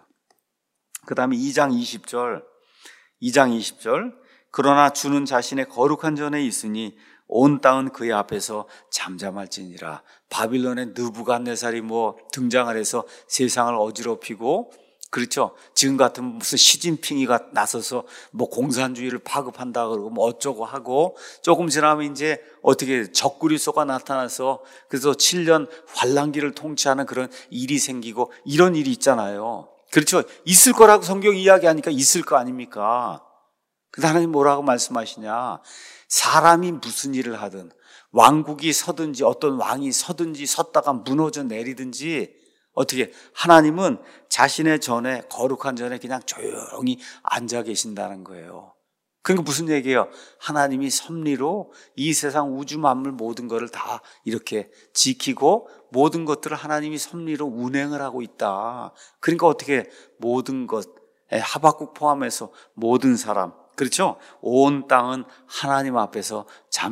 그 다음에 이 장 이십 절, 이 장 이십 절, 그러나 주는 자신의 거룩한 전에 있으니 온 땅은 그의 앞에서 잠잠할지니라. 바빌론의 느부갓네살이 뭐 등장을 해서 세상을 어지럽히고, 그렇죠, 지금 같은 무슨 시진핑이가 나서서 뭐 공산주의를 파급한다 그러고 뭐 어쩌고 하고, 조금 지나면 이제 어떻게 적그리스도가 나타나서 그래서 칠 년 환란기를 통치하는 그런 일이 생기고 이런 일이 있잖아요. 그렇죠, 있을 거라고 성경 이야기하니까 있을 거 아닙니까? 그래서 하나님 뭐라고 말씀하시냐, 사람이 무슨 일을 하든, 왕국이 서든지 어떤 왕이 서든지 섰다가 무너져 내리든지, 어떻게 하나님은 자신의 전에, 거룩한 전에 그냥 조용히 앉아 계신다는 거예요. 그러니까 무슨 얘기예요? 하나님이 섭리로 이 세상 우주 만물 모든 것을 다 이렇게 지키고 모든 것들을 하나님이 섭리로 운행을 하고 있다. 그러니까 어떻게 모든 것, 하박국 포함해서 모든 사람, 그렇죠? 온 땅은 하나님 앞에서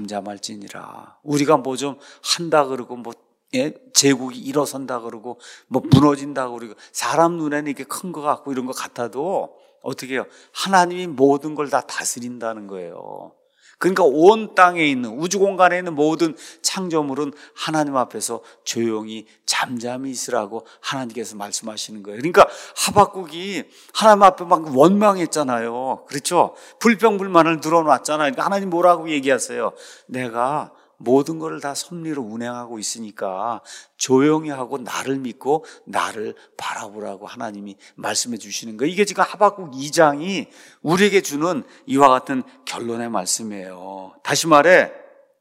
잠잠할지니라. 우리가 뭐 좀 한다 그러고 뭐 예? 제국이 일어선다 그러고 뭐 무너진다 그러고 사람 눈에는 이게 큰 것 같고 이런 것 같아도 어떻게 해요? 하나님이 모든 걸 다 다스린다는 거예요. 그러니까 온 땅에 있는, 우주 공간에 있는 모든 창조물은 하나님 앞에서 조용히 잠잠히 있으라고 하나님께서 말씀하시는 거예요. 그러니까 하박국이 하나님 앞에 막 원망했잖아요. 그렇죠? 불평불만을 늘어놨잖아요. 그러니까 하나님 뭐라고 얘기하세요? 내가 모든 것을 다 섭리로 운행하고 있으니까 조용히 하고 나를 믿고 나를 바라보라고 하나님이 말씀해 주시는 거예요. 이게 지금 하박국 이 장이 우리에게 주는 이와 같은 결론의 말씀이에요. 다시 말해,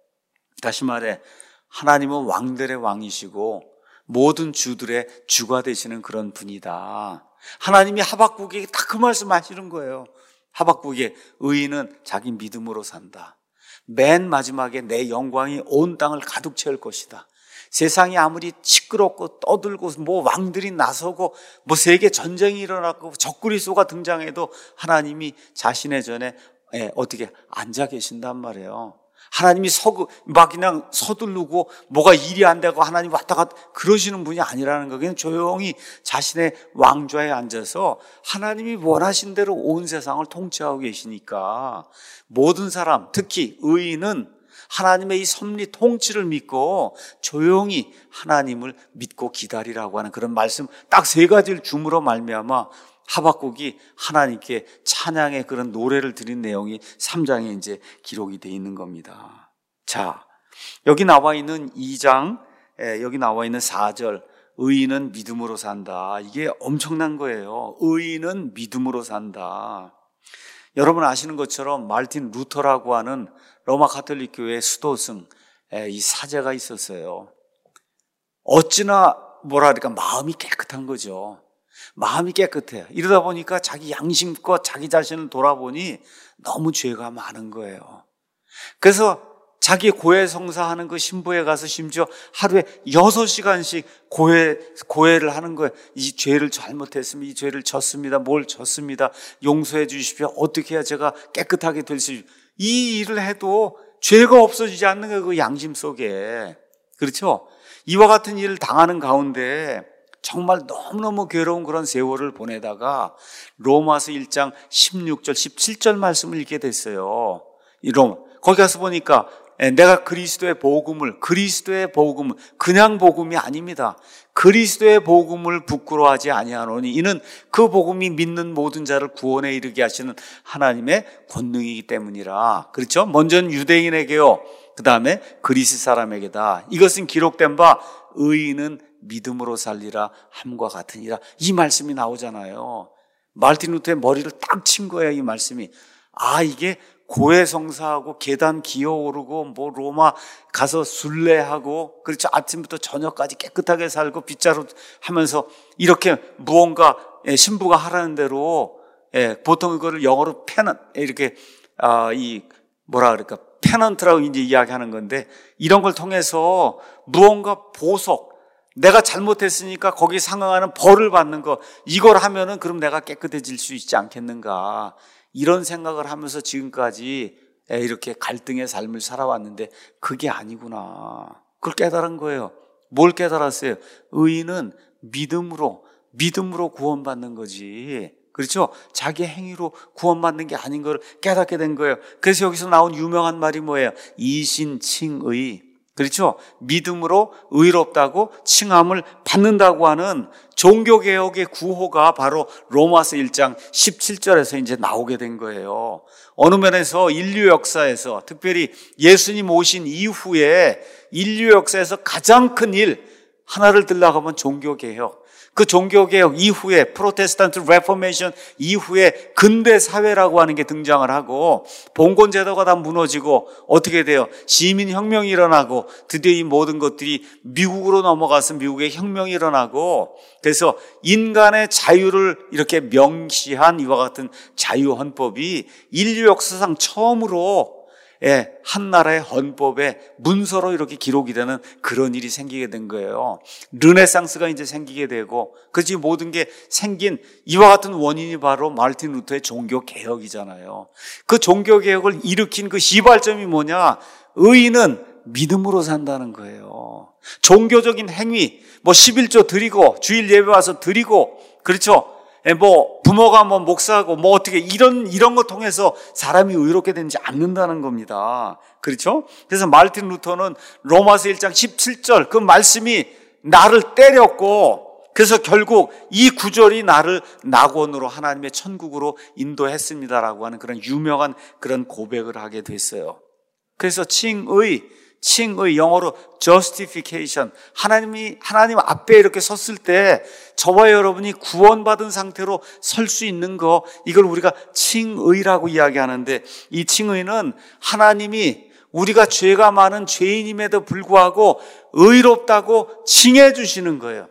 다시 말해, 하나님은 왕들의 왕이시고 모든 주들의 주가 되시는 그런 분이다. 하나님이 하박국에게 딱 그 말씀 하시는 거예요. 하박국의 의인은 자기 믿음으로 산다. 맨 마지막에 내 영광이 온 땅을 가득 채울 것이다. 세상이 아무리 시끄럽고 떠들고 뭐 왕들이 나서고 뭐 세계 전쟁이 일어나고 적그리스도가 등장해도 하나님이 자신의 전에 어떻게 앉아 계신단 말이에요. 하나님이 서고 막 그냥 서두르고 뭐가 일이 안 되고 하나님 왔다 갔다 그러시는 분이 아니라는 거. 그냥 조용히 자신의 왕좌에 앉아서 하나님이 원하신 대로 온 세상을 통치하고 계시니까 모든 사람, 특히 의인은 하나님의 이 섭리 통치를 믿고 조용히 하나님을 믿고 기다리라고 하는 그런 말씀 딱 세 가지를 줌으로 말미암아 하박국이 하나님께 찬양의 그런 노래를 드린 내용이 삼 장에 이제 기록이 되어 있는 겁니다. 자, 여기 나와 있는 이 장, 여기 나와 있는 사 절, 의인은 믿음으로 산다. 이게 엄청난 거예요. 의인은 믿음으로 산다. 여러분 아시는 것처럼 마르틴 루터라고 하는 로마 가톨릭 교회 수도승, 이 사제가 있었어요. 어찌나 뭐라 그럴까, 마음이 깨끗한 거죠. 마음이 깨끗해요. 이러다 보니까 자기 양심껏 자기 자신을 돌아보니 너무 죄가 많은 거예요. 그래서 자기 고해 성사하는 그 신부에 가서 심지어 하루에 여섯 시간씩 고해, 고해를 하는 거예요. 이 죄를 잘못했습니다. 이 죄를 졌습니다. 뭘 졌습니다. 용서해 주십시오. 어떻게 해야 제가 깨끗하게 될 수 있습니까? 이 일을 해도 죄가 없어지지 않는 거예요. 그 양심 속에. 그렇죠? 이와 같은 일을 당하는 가운데 정말 너무너무 괴로운 그런 세월을 보내다가 로마서 일 장 십육 절 십칠 절 말씀을 읽게 됐어요. 이 로마. 거기 가서 보니까 내가 그리스도의 복음을, 그리스도의 복음을 그냥 복음이 아닙니다. 그리스도의 복음을 부끄러워하지 아니하노니 이는 그 복음이 믿는 모든 자를 구원에 이르게 하시는 하나님의 권능이기 때문이라. 그렇죠? 먼저는 유대인에게요, 그 다음에 그리스 사람에게다. 이것은 기록된 바 의인은 믿음으로 살리라 함과 같으니라. 이 말씀이 나오잖아요. 마르틴 루터의 머리를 딱 친 거예요, 이 말씀이. 아, 이게 고해성사하고 계단 기어오르고 뭐 로마 가서 순례하고, 그렇죠, 아침부터 저녁까지 깨끗하게 살고 빗자루 하면서 이렇게 무언가 신부가 하라는 대로, 예, 보통 이거를 영어로 페넌, 이렇게 아, 이 뭐라 그럴까, 페넌트라고 이제 이야기하는 건데, 이런 걸 통해서 무언가 보석, 내가 잘못했으니까 거기에 상응하는 벌을 받는 거, 이걸 하면은 그럼 내가 깨끗해질 수 있지 않겠는가, 이런 생각을 하면서 지금까지 이렇게 갈등의 삶을 살아왔는데 그게 아니구나, 그걸 깨달은 거예요. 뭘 깨달았어요? 의인은 믿음으로, 믿음으로 구원받는 거지, 그렇죠? 자기 행위로 구원받는 게 아닌 걸 깨닫게 된 거예요. 그래서 여기서 나온 유명한 말이 뭐예요? 이신칭의, 그렇죠? 믿음으로 의롭다고 칭함을 받는다고 하는 종교개혁의 구호가 바로 로마서 일 장 십칠 절에서 이제 나오게 된 거예요. 어느 면에서 인류 역사에서, 특별히 예수님 오신 이후에 인류 역사에서 가장 큰 일 하나를 들라고 하면 종교개혁. 그 종교개혁 이후에, 프로테스탄트 레포메이션 이후에 근대 사회라고 하는 게 등장을 하고, 봉건제도가 다 무너지고 어떻게 돼요? 시민혁명이 일어나고, 드디어 이 모든 것들이 미국으로 넘어가서 미국의 혁명이 일어나고, 그래서 인간의 자유를 이렇게 명시한 이와 같은 자유헌법이 인류 역사상 처음으로, 예, 한 나라의 헌법에 문서로 이렇게 기록이 되는 그런 일이 생기게 된 거예요. 르네상스가 이제 생기게 되고, 그렇지, 모든 게 생긴 이와 같은 원인이 바로 마르틴 루터의 종교개혁이잖아요. 그 종교개혁을 일으킨 그 시발점이 뭐냐? 의인은 믿음으로 산다는 거예요. 종교적인 행위, 뭐 십일조 드리고, 주일 예배 와서 드리고, 그렇죠? 뭐 부모가 뭐 목사고 뭐 어떻게 이런 이런 거 통해서 사람이 의롭게 되지 않는다는 겁니다. 그렇죠? 그래서 마르틴 루터는 로마서 일 장 십칠 절 그 말씀이 나를 때렸고, 그래서 결국 이 구절이 나를 낙원으로, 하나님의 천국으로 인도했습니다라고 하는 그런 유명한 그런 고백을 하게 됐어요. 그래서 칭의, 칭의, 영어로 justification, 하나님이, 하나님 앞에 이렇게 섰을 때 저와 여러분이 구원받은 상태로 설 수 있는 거, 이걸 우리가 칭의라고 이야기하는데, 이 칭의는 하나님이 우리가 죄가 많은 죄인임에도 불구하고 의롭다고 칭해 주시는 거예요.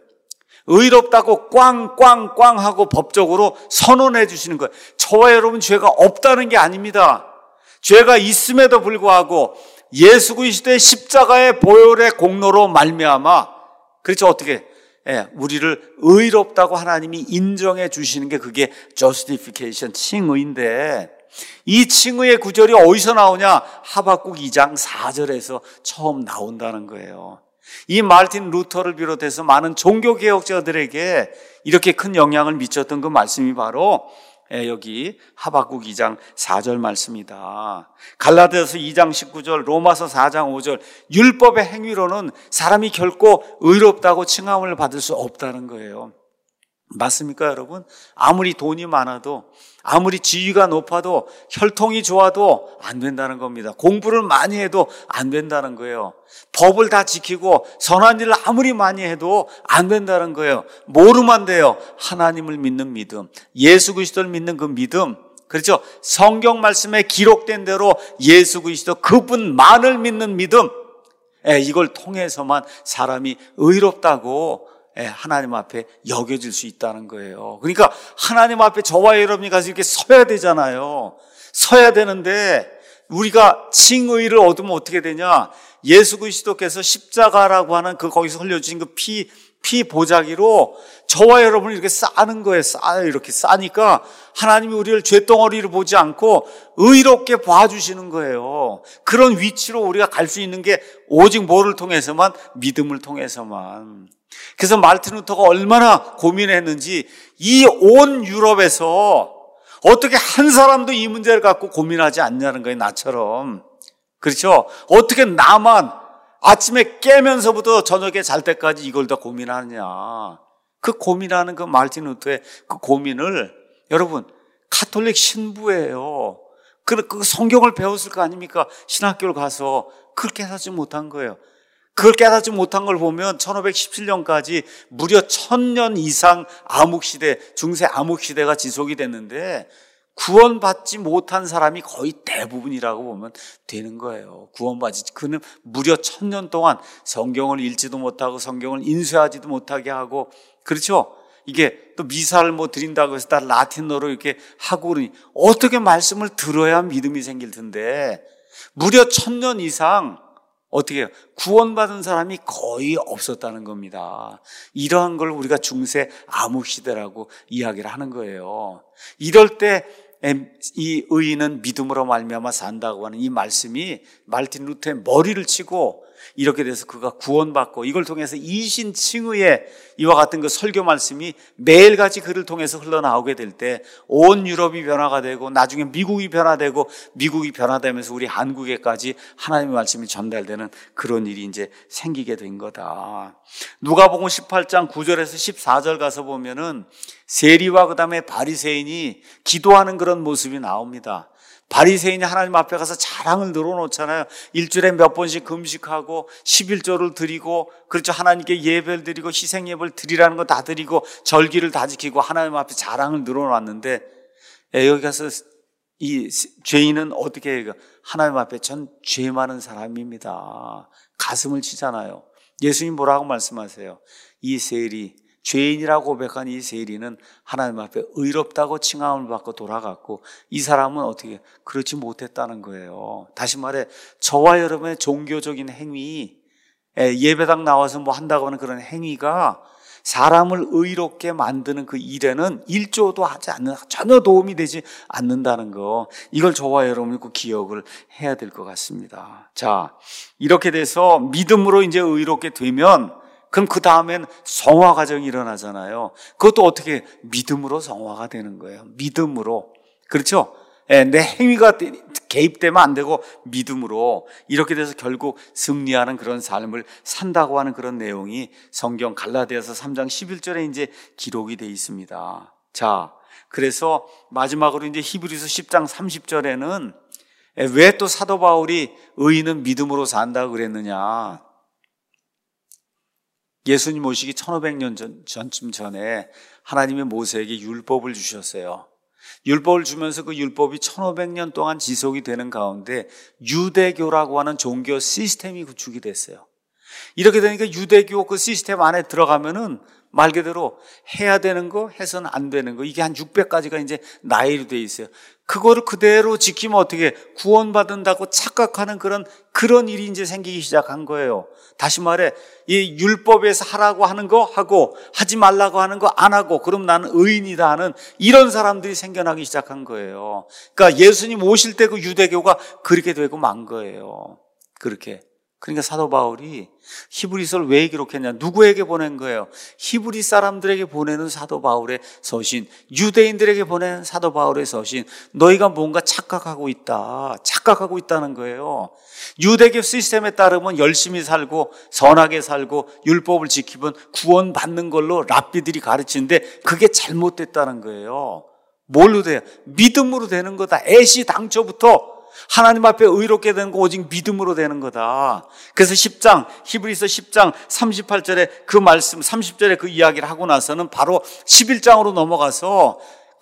의롭다고 꽝꽝꽝 하고 법적으로 선언해 주시는 거예요. 저와 여러분 죄가 없다는 게 아닙니다. 죄가 있음에도 불구하고 예수 그리스도의 십자가의 보혈의 공로로 말미암아, 그렇죠, 어떻게, 예, 우리를 의롭다고 하나님이 인정해 주시는 게 그게 justification, 칭의인데, 이 칭의의 구절이 어디서 나오냐? 하박국 이 장 사 절에서 처음 나온다는 거예요. 이 마르틴 루터를 비롯해서 많은 종교개혁자들에게 이렇게 큰 영향을 미쳤던 그 말씀이 바로 여기 하박국 이 장 사 절 말씀이다. 갈라디아서 이 장 십구 절, 로마서 사 장 오 절, 율법의 행위로는 사람이 결코 의롭다고 칭함을 받을 수 없다는 거예요. 맞습니까, 여러분? 아무리 돈이 많아도, 아무리 지위가 높아도, 혈통이 좋아도 안 된다는 겁니다. 공부를 많이 해도 안 된다는 거예요. 법을 다 지키고 선한 일을 아무리 많이 해도 안 된다는 거예요. 뭐로만 돼요? 하나님을 믿는 믿음, 예수 그리스도를 믿는 그 믿음, 그렇죠? 성경 말씀에 기록된 대로 예수 그리스도 그분만을 믿는 믿음, 이걸 통해서만 사람이 의롭다고 하나님 앞에 여겨질 수 있다는 거예요. 그러니까 하나님 앞에 저와 여러분이 가서 이렇게 서야 되잖아요. 서야 되는데 우리가 칭의를 얻으면 어떻게 되냐? 예수 그리스도께서 십자가라고 하는 그 거기서 흘려주신 그 피, 피 보자기로 저와 여러분을 이렇게 싸는 거예요. 싸요. 이렇게 싸니까 하나님이 우리를 죄덩어리를 보지 않고 의롭게 봐주시는 거예요. 그런 위치로 우리가 갈 수 있는 게 오직 뭐를 통해서만? 믿음을 통해서만. 그래서 마르틴 루터가 얼마나 고민했는지, 이 온 유럽에서 어떻게 한 사람도 이 문제를 갖고 고민하지 않냐는 거예요, 나처럼. 그렇죠? 어떻게 나만 아침에 깨면서부터 저녁에 잘 때까지 이걸 다 고민하느냐. 그 고민하는 그 마르틴 루터의 그 고민을 여러분 가톨릭 신부예요. 그, 그 성경을 배웠을 거 아닙니까? 신학교를 가서 그걸 깨닫지 못한 거예요. 그걸 깨닫지 못한 걸 보면 천오백십칠 년까지 무려 천년 이상 암흑시대, 중세 암흑시대가 지속이 됐는데 구원받지 못한 사람이 거의 대부분이라고 보면 되는 거예요. 구원받지, 그는 무려 천년 동안 성경을 읽지도 못하고 성경을 인쇄하지도 못하게 하고, 그렇죠? 이게 또 미사를 뭐 드린다고 해서 다 라틴어로 이렇게 하고 그러니 어떻게 말씀을 들어야 믿음이 생길 텐데 무려 천년 이상 어떻게 해요? 구원받은 사람이 거의 없었다는 겁니다. 이러한 걸 우리가 중세 암흑시대라고 이야기를 하는 거예요. 이럴 때 이 의인은 믿음으로 말미암아 산다고 하는 이 말씀이 마르틴 루터의 머리를 치고 이렇게 돼서 그가 구원받고, 이걸 통해서 이신칭의의 이와 같은 그 설교 말씀이 매일같이 그를 통해서 흘러나오게 될 때 온 유럽이 변화가 되고 나중에 미국이 변화되고 미국이 변화되면서 우리 한국에까지 하나님의 말씀이 전달되는 그런 일이 이제 생기게 된 거다. 누가복음 십팔 장 구 절에서 십사 절 가서 보면은 세리와 그 다음에 바리새인이 기도하는 그런 모습이 나옵니다. 바리새인이 하나님 앞에 가서 자랑을 늘어놓잖아요. 일주일에 몇 번씩 금식하고 십일조를 드리고, 그렇죠, 하나님께 예배를 드리고 희생 예배를 드리라는 거 다 드리고 절기를 다 지키고 하나님 앞에 자랑을 늘어놨는데, 여기 가서 이 죄인은 어떻게 해요? 하나님 앞에 전 죄 많은 사람입니다. 가슴을 치잖아요. 예수님 뭐라고 말씀하세요? 이 세리, 죄인이라고 고백한 이 세리는 하나님 앞에 의롭다고 칭함을 받고 돌아갔고, 이 사람은 어떻게 그렇지 못했다는 거예요. 다시 말해 저와 여러분의 종교적인 행위, 예배당 나와서 뭐 한다고 하는 그런 행위가 사람을 의롭게 만드는 그 일에는 일조도 하지 않는, 전혀 도움이 되지 않는다는 거, 이걸 저와 여러분이 꼭 기억을 해야 될 것 같습니다. 자, 이렇게 돼서 믿음으로 이제 의롭게 되면 그럼 그 다음엔 성화 과정이 일어나잖아요. 그것도 어떻게 믿음으로 성화가 되는 거예요. 믿음으로. 그렇죠? 예, 내 행위가 개입되면 안 되고 믿음으로, 이렇게 돼서 결국 승리하는 그런 삶을 산다고 하는 그런 내용이 성경 갈라디아서 삼 장 십일 절에 이제 기록이 되어 있습니다. 자, 그래서 마지막으로 이제 히브리서 십 장 삼십 절에는 왜 또 사도 바울이 의인은 믿음으로 산다고 그랬느냐? 예수님 오시기 천오백 년 전, 전쯤 전에 하나님이 모세에게 율법을 주셨어요. 율법을 주면서 그 율법이 천오백 년 동안 지속이 되는 가운데 유대교라고 하는 종교 시스템이 구축이 됐어요. 이렇게 되니까 유대교 그 시스템 안에 들어가면은 말 그대로 해야 되는 거, 해서는 안 되는 거, 이게 한 육백 가지가 이제 나열이 돼 있어요. 그거를 그대로 지키면 어떻게 구원받는다고 착각하는 그런 그런 일이 이제 생기기 시작한 거예요. 다시 말해 이 율법에서 하라고 하는 거 하고 하지 말라고 하는 거 안 하고, 그럼 나는 의인이다 하는 이런 사람들이 생겨나기 시작한 거예요. 그러니까 예수님 오실 때 그 유대교가 그렇게 되고 만 거예요. 그렇게. 그러니까 사도 바울이 히브리서를 왜 기록했냐? 누구에게 보낸 거예요? 히브리 사람들에게 보내는 사도 바울의 서신, 유대인들에게 보내는 사도 바울의 서신. 너희가 뭔가 착각하고 있다. 착각하고 있다는 거예요. 유대교 시스템에 따르면 열심히 살고 선하게 살고 율법을 지키면 구원받는 걸로 랍비들이 가르치는데 그게 잘못됐다는 거예요. 뭘로 돼요? 믿음으로 되는 거다. 애시당초부터 하나님 앞에 의롭게 되는 거 오직 믿음으로 되는 거다. 그래서 십 장, 히브리서 십 장 삼십팔 절에 그 말씀, 삼십 절에 그 이야기를 하고 나서는 바로 십일 장으로 넘어가서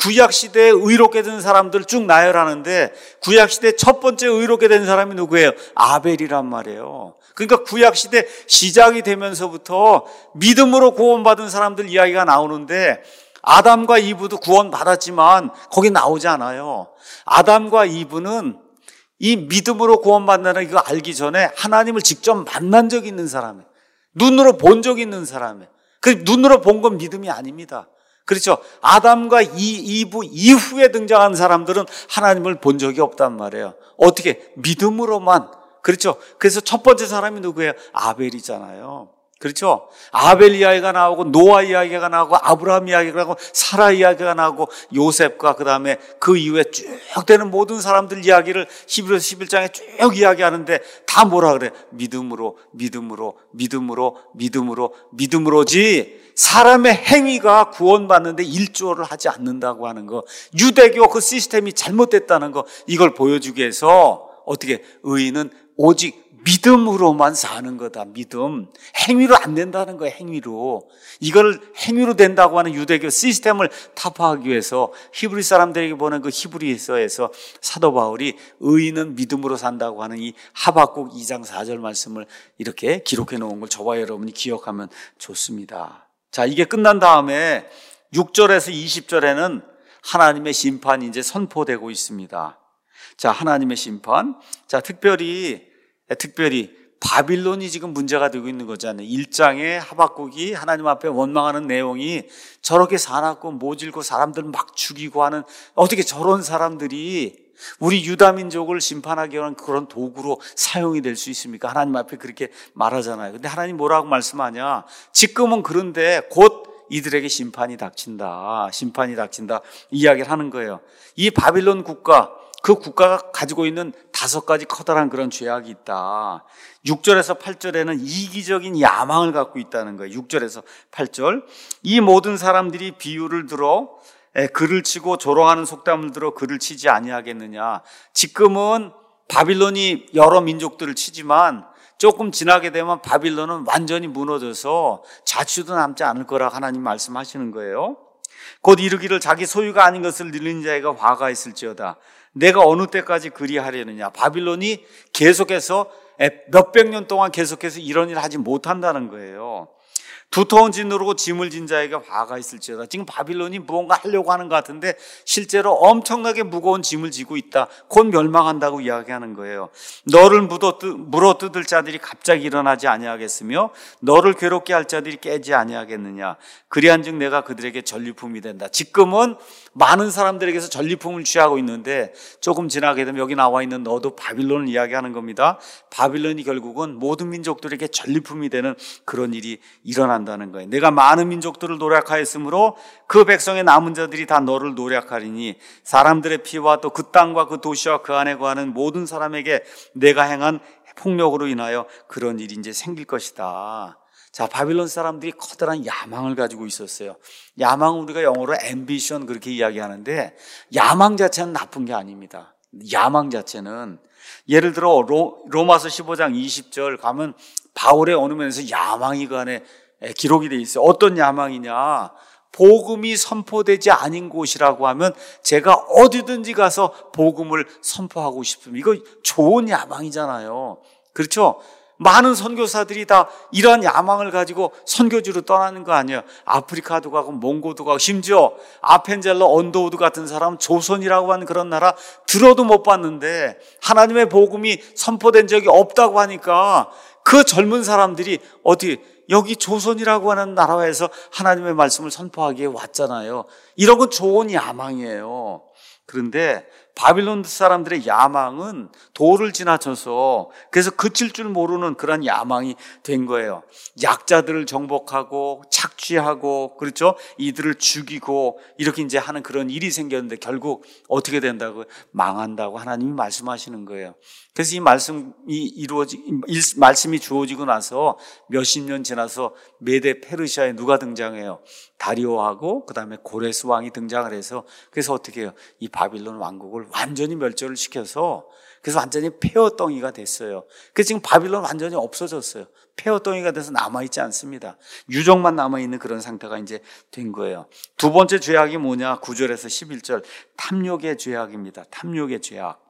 구약시대에 의롭게 된 사람들 쭉 나열하는데, 구약시대 첫 번째 의롭게 된 사람이 누구예요? 아벨이란 말이에요. 그러니까 구약시대 시작이 되면서부터 믿음으로 구원받은 사람들 이야기가 나오는데, 아담과 이브도 구원받았지만 거기 나오지 않아요. 아담과 이브는 이 믿음으로 구원받는다는 이거 알기 전에 하나님을 직접 만난 적이 있는 사람이에요. 눈으로 본 적이 있는 사람이에요. 그 눈으로 본 건 믿음이 아닙니다. 그렇죠? 아담과 이, 이브 이후에 등장한 사람들은 하나님을 본 적이 없단 말이에요. 어떻게? 믿음으로만. 그렇죠? 그래서 첫 번째 사람이 누구예요? 아벨이잖아요. 그렇죠? 아벨 이야기가 나오고 노아 이야기가 나오고 아브라함 이야기가 나오고 사라 이야기가 나오고 요셉과 그 다음에 그 이후에 쭉 되는 모든 사람들 이야기를 히브리서 십일 장에 쭉 이야기하는데 다 뭐라 그래? 믿음으로 믿음으로 믿음으로 믿음으로 믿음으로지 사람의 행위가 구원받는데 일조를 하지 않는다고 하는 거, 유대교 그 시스템이 잘못됐다는 거, 이걸 보여주기 위해서 어떻게 의인은 오직 믿음으로만 사는 거다. 믿음. 행위로 안 된다는 거예요. 행위로. 이걸 행위로 된다고 하는 유대교 시스템을 타파하기 위해서 히브리 사람들에게 보낸 그 히브리서에서 사도 바울이 의인은 믿음으로 산다고 하는 이 하박국 이 장 사 절 말씀을 이렇게 기록해 놓은 걸 저와 여러분이 기억하면 좋습니다. 자, 이게 끝난 다음에 육 절에서 이십 절에는 하나님의 심판이 이제 선포되고 있습니다. 자, 하나님의 심판. 자, 특별히 특별히 바빌론이 지금 문제가 되고 있는 거잖아요. 일 장에 하박국이 하나님 앞에 원망하는 내용이 저렇게 사납고 모질고 사람들 막 죽이고 하는, 어떻게 저런 사람들이 우리 유다 민족을 심판하기 위한 그런 도구로 사용이 될 수 있습니까? 하나님 앞에 그렇게 말하잖아요. 근데 하나님 뭐라고 말씀하냐? 지금은 그런데 곧 이들에게 심판이 닥친다. 심판이 닥친다. 이야기를 하는 거예요. 이 바빌론 국가, 그 국가가 가지고 있는 다섯 가지 커다란 그런 죄악이 있다. 육 절에서 팔 절에는 이기적인 야망을 갖고 있다는 거예요. 육 절에서 팔 절. 이 모든 사람들이 비유를 들어 글을 치고 조롱하는 속담을 들어 글을 치지 아니하겠느냐. 지금은 바빌론이 여러 민족들을 치지만 조금 지나게 되면 바빌론은 완전히 무너져서 자취도 남지 않을 거라 하나님 말씀하시는 거예요. 곧 이르기를 자기 소유가 아닌 것을 늘린 자에게 화가 있을지어다. 내가 어느 때까지 그리하려느냐. 바빌론이 계속해서 몇백 년 동안 계속해서 이런 일을 하지 못한다는 거예요. 두터운 진으로 짐을 진 자에게 화가 있을지어다. 지금 바빌론이 무언가 하려고 하는 것 같은데 실제로 엄청나게 무거운 짐을 지고 있다. 곧 멸망한다고 이야기하는 거예요. 너를 물어뜯을 자들이 갑자기 일어나지 아니하겠으며 너를 괴롭게 할 자들이 깨지 아니하겠느냐. 그리한즉 내가 그들에게 전리품이 된다. 지금은 많은 사람들에게서 전리품을 취하고 있는데 조금 지나게 되면 여기 나와 있는 너도 바빌론을 이야기하는 겁니다. 바빌론이 결국은 모든 민족들에게 전리품이 되는 그런 일이 일어난다는 거예요. 내가 많은 민족들을 노략하였으므로 그 백성의 남은 자들이 다 너를 노략하리니 사람들의 피와 또 그 땅과 그 도시와 그 안에 거하는 모든 사람에게 내가 행한 폭력으로 인하여 그런 일이 이제 생길 것이다. 자, 바빌론 사람들이 커다란 야망을 가지고 있었어요. 야망은 우리가 영어로 ambition 그렇게 이야기하는데 야망 자체는 나쁜 게 아닙니다. 야망 자체는 예를 들어 로, 로마서 십오 장 이십 절 가면 바울의 어느 면에서 야망이 그 안에 기록이 돼 있어요. 어떤 야망이냐? 복음이 선포되지 않은 곳이라고 하면 제가 어디든지 가서 복음을 선포하고 싶습니다. 이거 좋은 야망이잖아요. 그렇죠? 많은 선교사들이 다 이러한 야망을 가지고 선교지로 떠나는 거 아니에요. 아프리카도 가고 몽고도 가고 심지어 아펜젤러 언더우드 같은 사람 조선이라고 하는 그런 나라 들어도 못 봤는데 하나님의 복음이 선포된 적이 없다고 하니까 그 젊은 사람들이 어디 여기 조선이라고 하는 나라에서 하나님의 말씀을 선포하기에 왔잖아요. 이런 건 좋은 야망이에요. 그런데 바빌론 사람들의 야망은 도를 지나쳐서 그래서 그칠 줄 모르는 그런 야망이 된 거예요. 약자들을 정복하고 착취하고 그렇죠? 이들을 죽이고 이렇게 이제 하는 그런 일이 생겼는데 결국 어떻게 된다고? 망한다고 하나님이 말씀하시는 거예요. 그래서 이 말씀이 이루어지 말씀이 주어지고 나서 몇십 년 지나서 메데 페르시아에 누가 등장해요? 다리오하고 그다음에 고레스 왕이 등장을 해서 그래서 어떻게 해요? 이 바빌론 왕국을 완전히 멸절을 시켜서 그래서 완전히 폐허덩이가 됐어요. 그래서 지금 바빌론 완전히 없어졌어요. 폐허덩이가 돼서 남아있지 않습니다. 유적만 남아있는 그런 상태가 이제 된 거예요. 두 번째 죄악이 뭐냐? 구 절에서 십일 절 탐욕의 죄악입니다. 탐욕의 죄악.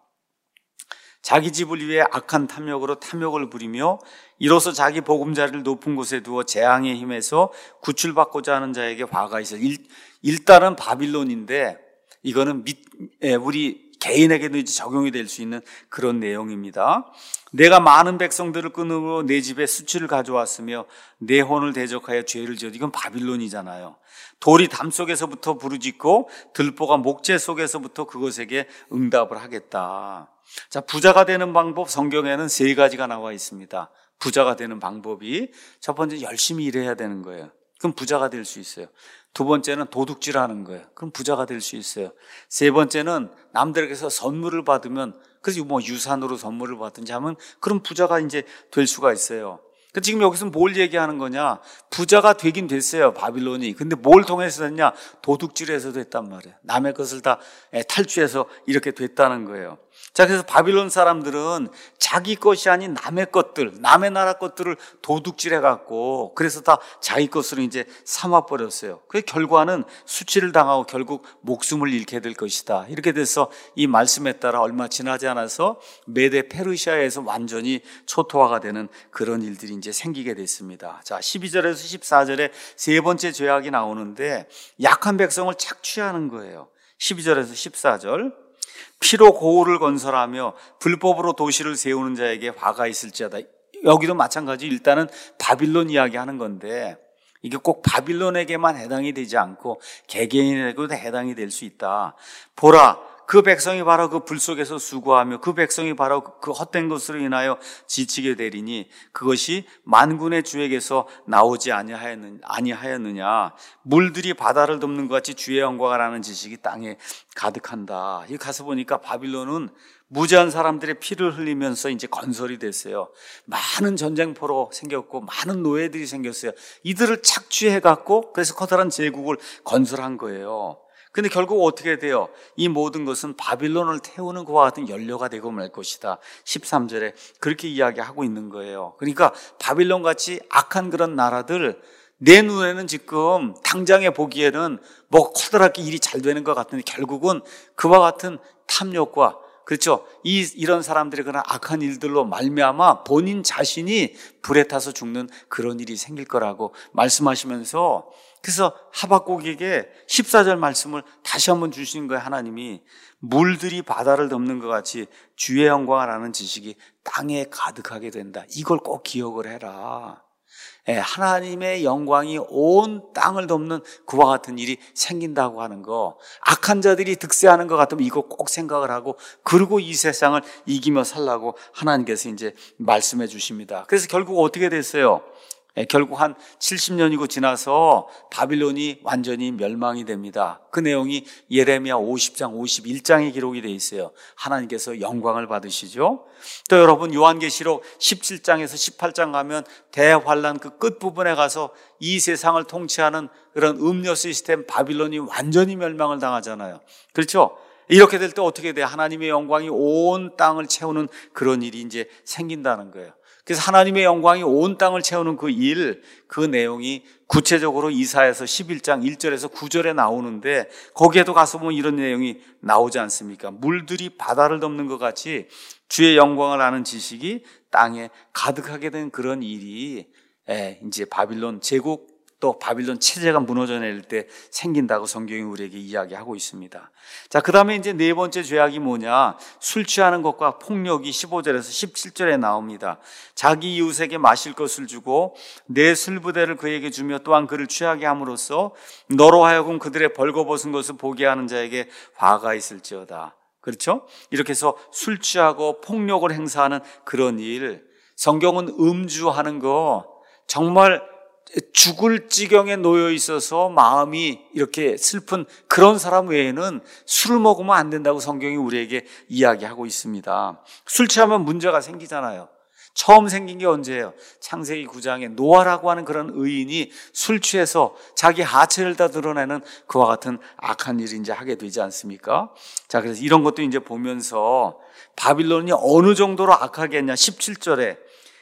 자기 집을 위해 악한 탐욕으로 탐욕을 부리며 이로써 자기 보금자리를 높은 곳에 두어 재앙의 힘에서 구출받고자 하는 자에게 화가 있어요. 일, 일단은 바빌론인데 이거는 미, 예, 우리 개인에게도 이제 적용이 될 수 있는 그런 내용입니다. 내가 많은 백성들을 끊으므로 내 집에 수치를 가져왔으며 내 혼을 대적하여 죄를 지었다. 이건 바빌론이잖아요. 돌이 담 속에서부터 부르짖고 들보가 목재 속에서부터 그것에게 응답을 하겠다. 자, 부자가 되는 방법 성경에는 세 가지가 나와 있습니다. 부자가 되는 방법이 첫 번째 열심히 일해야 되는 거예요. 그럼 부자가 될 수 있어요. 두 번째는 도둑질하는 거예요. 그럼 부자가 될 수 있어요. 세 번째는 남들에게서 선물을 받으면, 그래서 뭐 유산으로 선물을 받든지 하면 그럼 부자가 이제 될 수가 있어요. 지금 여기서 뭘 얘기하는 거냐? 부자가 되긴 됐어요, 바빌론이. 근데 뭘 통해서 됐냐? 도둑질해서 됐단 말이에요. 남의 것을 다 탈취해서 이렇게 됐다는 거예요. 자, 그래서 바빌론 사람들은 자기 것이 아닌 남의 것들, 남의 나라 것들을 도둑질해 갖고 그래서 다 자기 것으로 이제 삼아 버렸어요. 그 결과는 수치를 당하고 결국 목숨을 잃게 될 것이다. 이렇게 돼서 이 말씀에 따라 얼마 지나지 않아서 메데 페르시아에서 완전히 초토화가 되는 그런 일들이 이제 생기게 됐습니다. 자, 십이 절에서 십사 절에 세 번째 죄악이 나오는데 약한 백성을 착취하는 거예요. 십이 절에서 십사 절. 피로 고을을 건설하며 불법으로 도시를 세우는 자에게 화가 있을지어다. 여기도 마찬가지. 일단은 바빌론 이야기하는 건데 이게 꼭 바빌론에게만 해당이 되지 않고 개개인에게도 해당이 될 수 있다. 보라, 그 백성이 바로 그 불 속에서 수고하며 그 백성이 바로 그 헛된 것으로 인하여 지치게 되리니 그것이 만군의 주에게서 나오지 아니하였느냐. 물들이 바다를 덮는 것 같이 주의 영광을 아는 지식이 땅에 가득한다. 이 가서 보니까 바빌론은 무지한 사람들의 피를 흘리면서 이제 건설이 됐어요. 많은 전쟁포로 생겼고 많은 노예들이 생겼어요. 이들을 착취해갖고 그래서 커다란 제국을 건설한 거예요. 근데 결국 어떻게 돼요? 이 모든 것은 바빌론을 태우는 것과 같은 연료가 되고 말 것이다. 십삼 절에 그렇게 이야기하고 있는 거예요. 그러니까 바빌론같이 악한 그런 나라들, 내 눈에는 지금 당장에 보기에는 뭐 커다랗게 일이 잘 되는 것 같은데 결국은 그와 같은 탐욕과, 그렇죠, 이, 이런 사람들의 그런 악한 일들로 말미암아 본인 자신이 불에 타서 죽는 그런 일이 생길 거라고 말씀하시면서, 그래서 하박국에게 십사 절 말씀을 다시 한번 주신 거예요. 하나님이 물들이 바다를 덮는 것 같이 주의 영광을 아는 지식이 땅에 가득하게 된다. 이걸 꼭 기억을 해라. 예, 하나님의 영광이 온 땅을 덮는 그와 같은 일이 생긴다고 하는 거, 악한 자들이 득세하는 것 같으면 이거 꼭 생각을 하고 그리고 이 세상을 이기며 살라고 하나님께서 이제 말씀해 주십니다. 그래서 결국 어떻게 됐어요? 예, 결국 한 칠십 년이고 지나서 바빌론이 완전히 멸망이 됩니다. 그 내용이 예레미야 오십 장 오십일 장에 기록이 되어 있어요. 하나님께서 영광을 받으시죠. 또 여러분 요한계시록 십칠 장에서 십팔 장 가면 대환란 그 끝부분에 가서 이 세상을 통치하는 그런 음료 시스템 바빌론이 완전히 멸망을 당하잖아요. 그렇죠? 이렇게 될 때 어떻게 돼요? 하나님의 영광이 온 땅을 채우는 그런 일이 이제 생긴다는 거예요. 그래서 하나님의 영광이 온 땅을 채우는 그 일, 그 내용이 구체적으로 이사야서 십일 장 일 절에서 구 절에 나오는데 거기에도 가서 보면 이런 내용이 나오지 않습니까? 물들이 바다를 덮는 것 같이 주의 영광을 아는 지식이 땅에 가득하게 된 그런 일이 이제 바빌론 제국 또 바빌론 체제가 무너져 내릴 때 생긴다고 성경이 우리에게 이야기하고 있습니다. 자, 그 다음에 이제 네 번째 죄악이 뭐냐? 술 취하는 것과 폭력이 십오 절에서 십칠 절에 나옵니다. 자기 이웃에게 마실 것을 주고 내 술부대를 그에게 주며 또한 그를 취하게 함으로써 너로 하여금 그들의 벌거벗은 것을 보게 하는 자에게 화가 있을지어다. 그렇죠? 이렇게 해서 술 취하고 폭력을 행사하는 그런 일, 성경은 음주하는 거 정말 죽을 지경에 놓여 있어서 마음이 이렇게 슬픈 그런 사람 외에는 술을 먹으면 안 된다고 성경이 우리에게 이야기하고 있습니다. 술 취하면 문제가 생기잖아요. 처음 생긴 게 언제예요? 창세기 구 장에 노아라고 하는 그런 의인이 술 취해서 자기 하체를 다 드러내는 그와 같은 악한 일을 이제 하게 되지 않습니까? 자, 그래서 이런 것도 이제 보면서 바빌론이 어느 정도로 악하게 했냐? 십칠 절에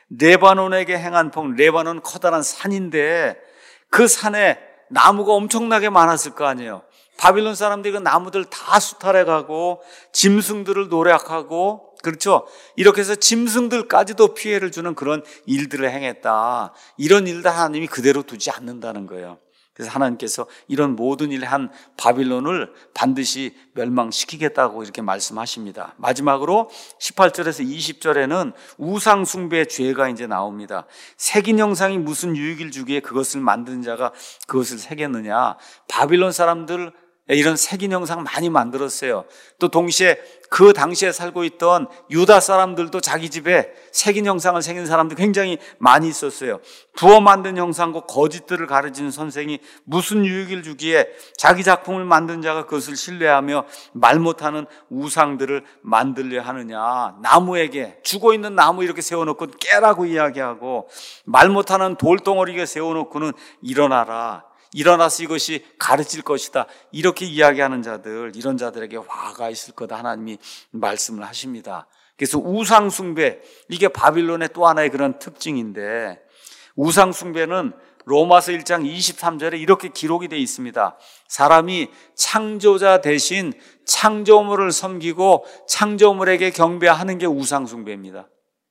레바논에게 행한 폭, 레바논 커다란 산인데 그 산에 나무가 엄청나게 많았을 거 아니에요. 바빌론 사람들이 그 나무들 다 수탈해가고 짐승들을 노략하고, 그렇죠? 이렇게 해서 짐승들까지도 피해를 주는 그런 일들을 행했다. 이런 일들 하나님이 그대로 두지 않는다는 거예요. 그래서 하나님께서 이런 모든 일을 한 바빌론을 반드시 멸망시키겠다고 이렇게 말씀하십니다. 마지막으로 십팔 절에서 이십 절에는 우상 숭배의 죄가 이제 나옵니다. 새긴 형상이 무슨 유익을 주기에 그것을 만든 자가 그것을 새겼느냐. 바빌론 사람들 이런 색인 형상 많이 만들었어요. 또 동시에 그 당시에 살고 있던 유다 사람들도 자기 집에 색인 형상을 새긴 사람들 굉장히 많이 있었어요. 부어 만든 형상과 거짓들을 가르치는 선생이 무슨 유익을 주기에 자기 작품을 만든 자가 그것을 신뢰하며 말 못하는 우상들을 만들려 하느냐. 나무에게, 죽어있는 나무 이렇게 세워놓고 깨라고 이야기하고, 말 못하는 돌덩어리에 세워놓고는 일어나라, 일어나서 이것이 가르칠 것이다, 이렇게 이야기하는 자들, 이런 자들에게 화가 있을 거다 하나님이 말씀을 하십니다. 그래서 우상숭배, 이게 바빌론의 또 하나의 그런 특징인데, 우상숭배는 로마서 일 장 이십삼 절에 이렇게 기록이 되어 있습니다. 사람이 창조자 대신 창조물을 섬기고 창조물에게 경배하는 게 우상숭배입니다.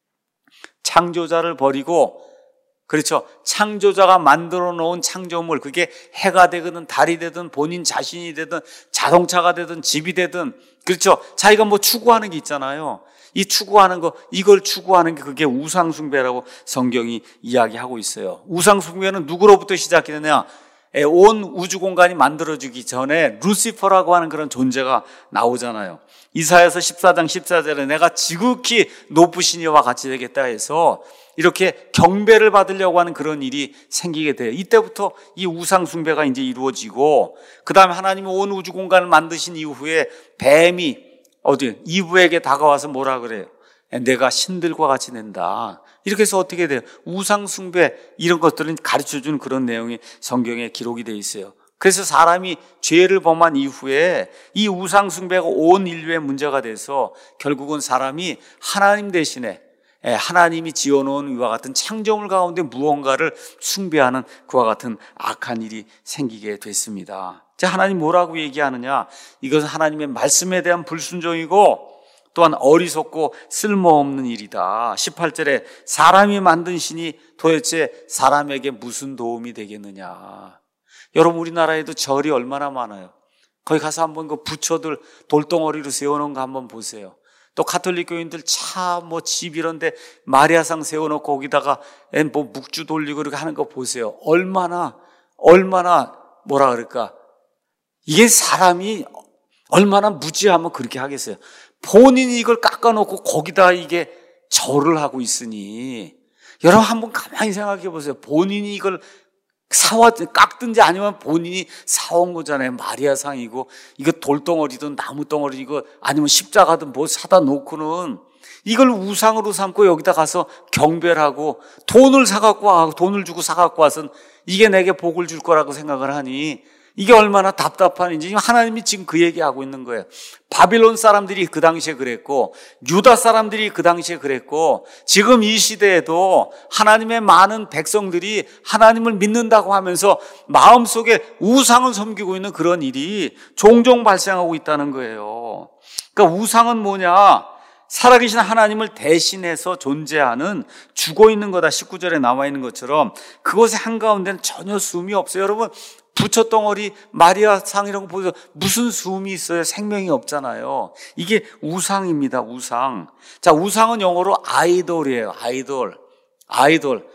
창조자를 버리고, 그렇죠, 창조자가 만들어 놓은 창조물, 그게 해가 되든 달이 되든 본인 자신이 되든 자동차가 되든 집이 되든, 그렇죠, 자기가 뭐 추구하는 게 있잖아요. 이 추구하는 거, 이걸 추구하는 게 그게 우상숭배라고 성경이 이야기하고 있어요. 우상숭배는 누구로부터 시작이 되냐? 온 우주 공간이 만들어지기 전에 루시퍼라고 하는 그런 존재가 나오잖아요. 이사야서 십사 장 십사 절에 내가 지극히 높으신 이와 같이 되겠다 해서 이렇게 경배를 받으려고 하는 그런 일이 생기게 돼요. 이때부터 이 우상숭배가 이제 이루어지고, 그 다음에 하나님이 온 우주 공간을 만드신 이후에 뱀이 어디 이브에게 다가와서 뭐라 그래요? 내가 신들과 같이 된다. 이렇게 해서 어떻게 돼요? 우상숭배, 이런 것들은 가르쳐주는 그런 내용이 성경에 기록이 되어 있어요. 그래서 사람이 죄를 범한 이후에 이 우상숭배가 온 인류의 문제가 돼서 결국은 사람이 하나님 대신에 하나님이 지어놓은 이와 같은 창조물 가운데 무언가를 숭배하는 그와 같은 악한 일이 생기게 됐습니다. 자, 하나님 뭐라고 얘기하느냐? 이것은 하나님의 말씀에 대한 불순종이고 또한 어리석고 쓸모없는 일이다. 십팔 절에 사람이 만든 신이 도대체 사람에게 무슨 도움이 되겠느냐. 여러분, 우리나라에도 절이 얼마나 많아요. 거기 가서 한번 그 부처들 돌덩어리로 세워놓은 거 한번 보세요. 또 가톨릭 교인들 차, 뭐 집 이런데 마리아상 세워놓고 거기다가 뭐 묵주 돌리고 이렇게 하는 거 보세요. 얼마나 얼마나 뭐라 그럴까? 이게 사람이 얼마나 무지하면 그렇게 하겠어요. 본인이 이걸 깎아놓고 거기다 이게 절을 하고 있으니, 여러분 한번 가만히 생각해 보세요. 본인이 이걸 사와 깎든지 아니면 본인이 사온 거잖아요. 마리아상이고 이거 돌덩어리든 나무덩어리고 아니면 십자가든 뭐 사다 놓고는 이걸 우상으로 삼고 여기다 가서 경배를 하고 돈을 사갖고 와, 돈을 주고 사갖고 와서 이게 내게 복을 줄 거라고 생각을 하니 이게 얼마나 답답한 일인지 하나님이 지금 그 얘기하고 있는 거예요. 바빌론 사람들이 그 당시에 그랬고 유다 사람들이 그 당시에 그랬고 지금 이 시대에도 하나님의 많은 백성들이 하나님을 믿는다고 하면서 마음속에 우상을 섬기고 있는 그런 일이 종종 발생하고 있다는 거예요. 그러니까 우상은 뭐냐? 살아계신 하나님을 대신해서 존재하는 죽어있는 거다. 십구 절에 나와 있는 것처럼 그것의 한가운데는 전혀 숨이 없어요. 여러분, 부처덩어리, 마리아상 이런 거 보세요. 무슨 숨이 있어요? 생명이 없잖아요. 이게 우상입니다. 우상. 자, 우상은 영어로 아이돌이에요. 아이돌. 아이돌.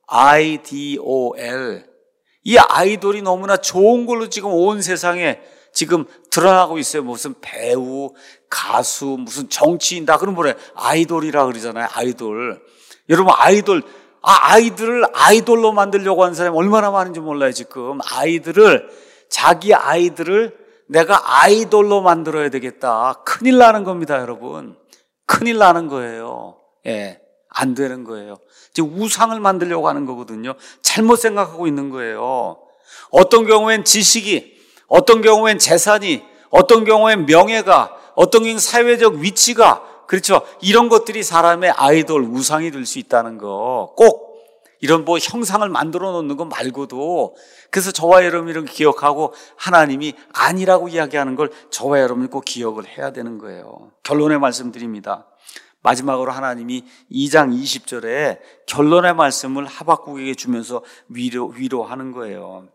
아이 디 오 엘. 이 아이돌이 너무나 좋은 걸로 지금 온 세상에 지금 드러나고 있어요. 무슨 배우, 가수, 무슨 정치인 다 그런 뭐래. 아이돌이라 그러잖아요. 아이돌. 여러분, 아이돌. 아, 아이들을 아이돌로 만들려고 하는 사람이 얼마나 많은지 몰라요, 지금. 아이들을, 자기 아이들을 내가 아이돌로 만들어야 되겠다. 큰일 나는 겁니다, 여러분. 큰일 나는 거예요. 예. 안 되는 거예요. 지금 우상을 만들려고 하는 거거든요. 잘못 생각하고 있는 거예요. 어떤 경우엔 지식이, 어떤 경우엔 재산이, 어떤 경우엔 명예가, 어떤 경우엔 사회적 위치가, 그렇죠. 이런 것들이 사람의 아이돌, 우상이 될 수 있다는 거. 꼭 이런 뭐 형상을 만들어 놓는 거 말고도, 그래서 저와 여러분이 이런 기억하고 하나님이 아니라고 이야기하는 걸 저와 여러분이 꼭 기억을 해야 되는 거예요. 결론의 말씀드립니다. 마지막으로 하나님이 이 장 이십 절에 결론의 말씀을 하박국에게 주면서 위로, 위로하는 거예요.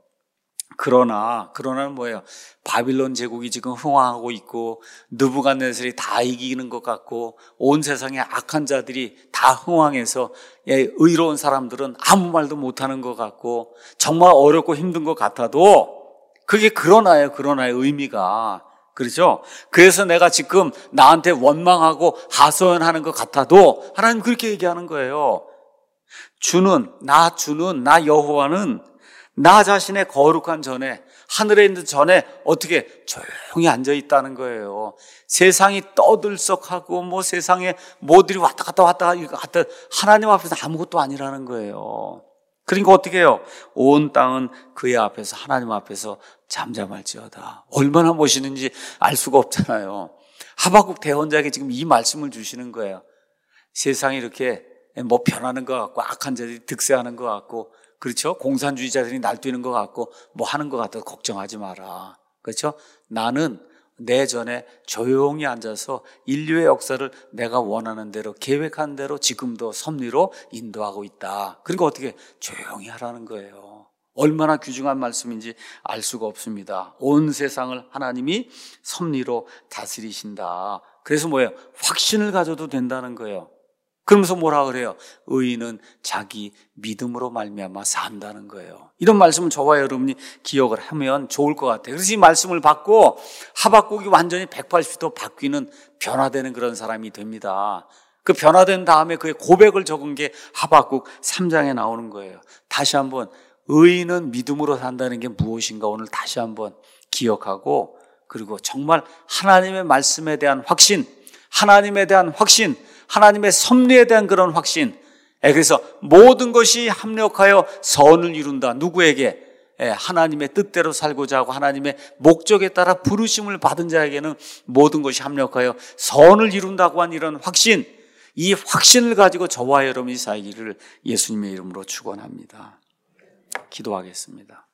그러나, 그러나는 뭐예요? 바빌론 제국이 지금 흥황하고 있고, 느부갓네살이 다 이기는 것 같고, 온 세상에 악한 자들이 다 흥황해서, 예, 의로운 사람들은 아무 말도 못하는 것 같고, 정말 어렵고 힘든 것 같아도, 그게 그러나요, 그러나요, 의미가. 그렇죠? 그래서 내가 지금 나한테 원망하고 하소연하는 것 같아도 하나님 그렇게 얘기하는 거예요. 주는, 나 주는, 나 여호와는 나 자신의 거룩한 전에, 하늘에 있는 전에 어떻게 조용히 앉아 있다는 거예요. 세상이 떠들썩하고 뭐 세상에 뭐들이 왔다 갔다 왔다 갔다 하나님 앞에서 아무것도 아니라는 거예요. 그러니까 어떻게 해요? 온 땅은 그의 앞에서, 하나님 앞에서 잠잠할지어다. 얼마나 멋있는지 알 수가 없잖아요. 하박국 대언자에게 지금 이 말씀을 주시는 거예요. 세상이 이렇게 뭐 변하는 것 같고 악한 자들이 득세하는 것 같고, 그렇죠? 공산주의자들이 날뛰는 것 같고 뭐 하는 것 같아도 걱정하지 마라. 그렇죠? 나는 내 전에 조용히 앉아서 인류의 역사를 내가 원하는 대로, 계획한 대로 지금도 섭리로 인도하고 있다. 그러니까 어떻게 조용히 하라는 거예요. 얼마나 귀중한 말씀인지 알 수가 없습니다. 온 세상을 하나님이 섭리로 다스리신다. 그래서 뭐예요? 확신을 가져도 된다는 거예요. 그러면서 뭐라 그래요? 의인은 자기 믿음으로 말미암아 산다는 거예요. 이런 말씀을 저와 여러분이 기억을 하면 좋을 것 같아요. 그래서 이 말씀을 받고 하박국이 완전히 백팔십 도 바뀌는, 변화되는 그런 사람이 됩니다. 그 변화된 다음에 그의 고백을 적은 게 하박국 삼 장에 나오는 거예요. 다시 한번 의인은 믿음으로 산다는 게 무엇인가 오늘 다시 한번 기억하고, 그리고 정말 하나님의 말씀에 대한 확신, 하나님에 대한 확신, 하나님의 섭리에 대한 그런 확신. 그래서 모든 것이 합력하여 선을 이룬다. 누구에게? 하나님의 뜻대로 살고자 하고 하나님의 목적에 따라 부르심을 받은 자에게는 모든 것이 합력하여 선을 이룬다고 한 이런 확신, 이 확신을 가지고 저와 여러분이 살기를 예수님의 이름으로 축원합니다. 기도하겠습니다.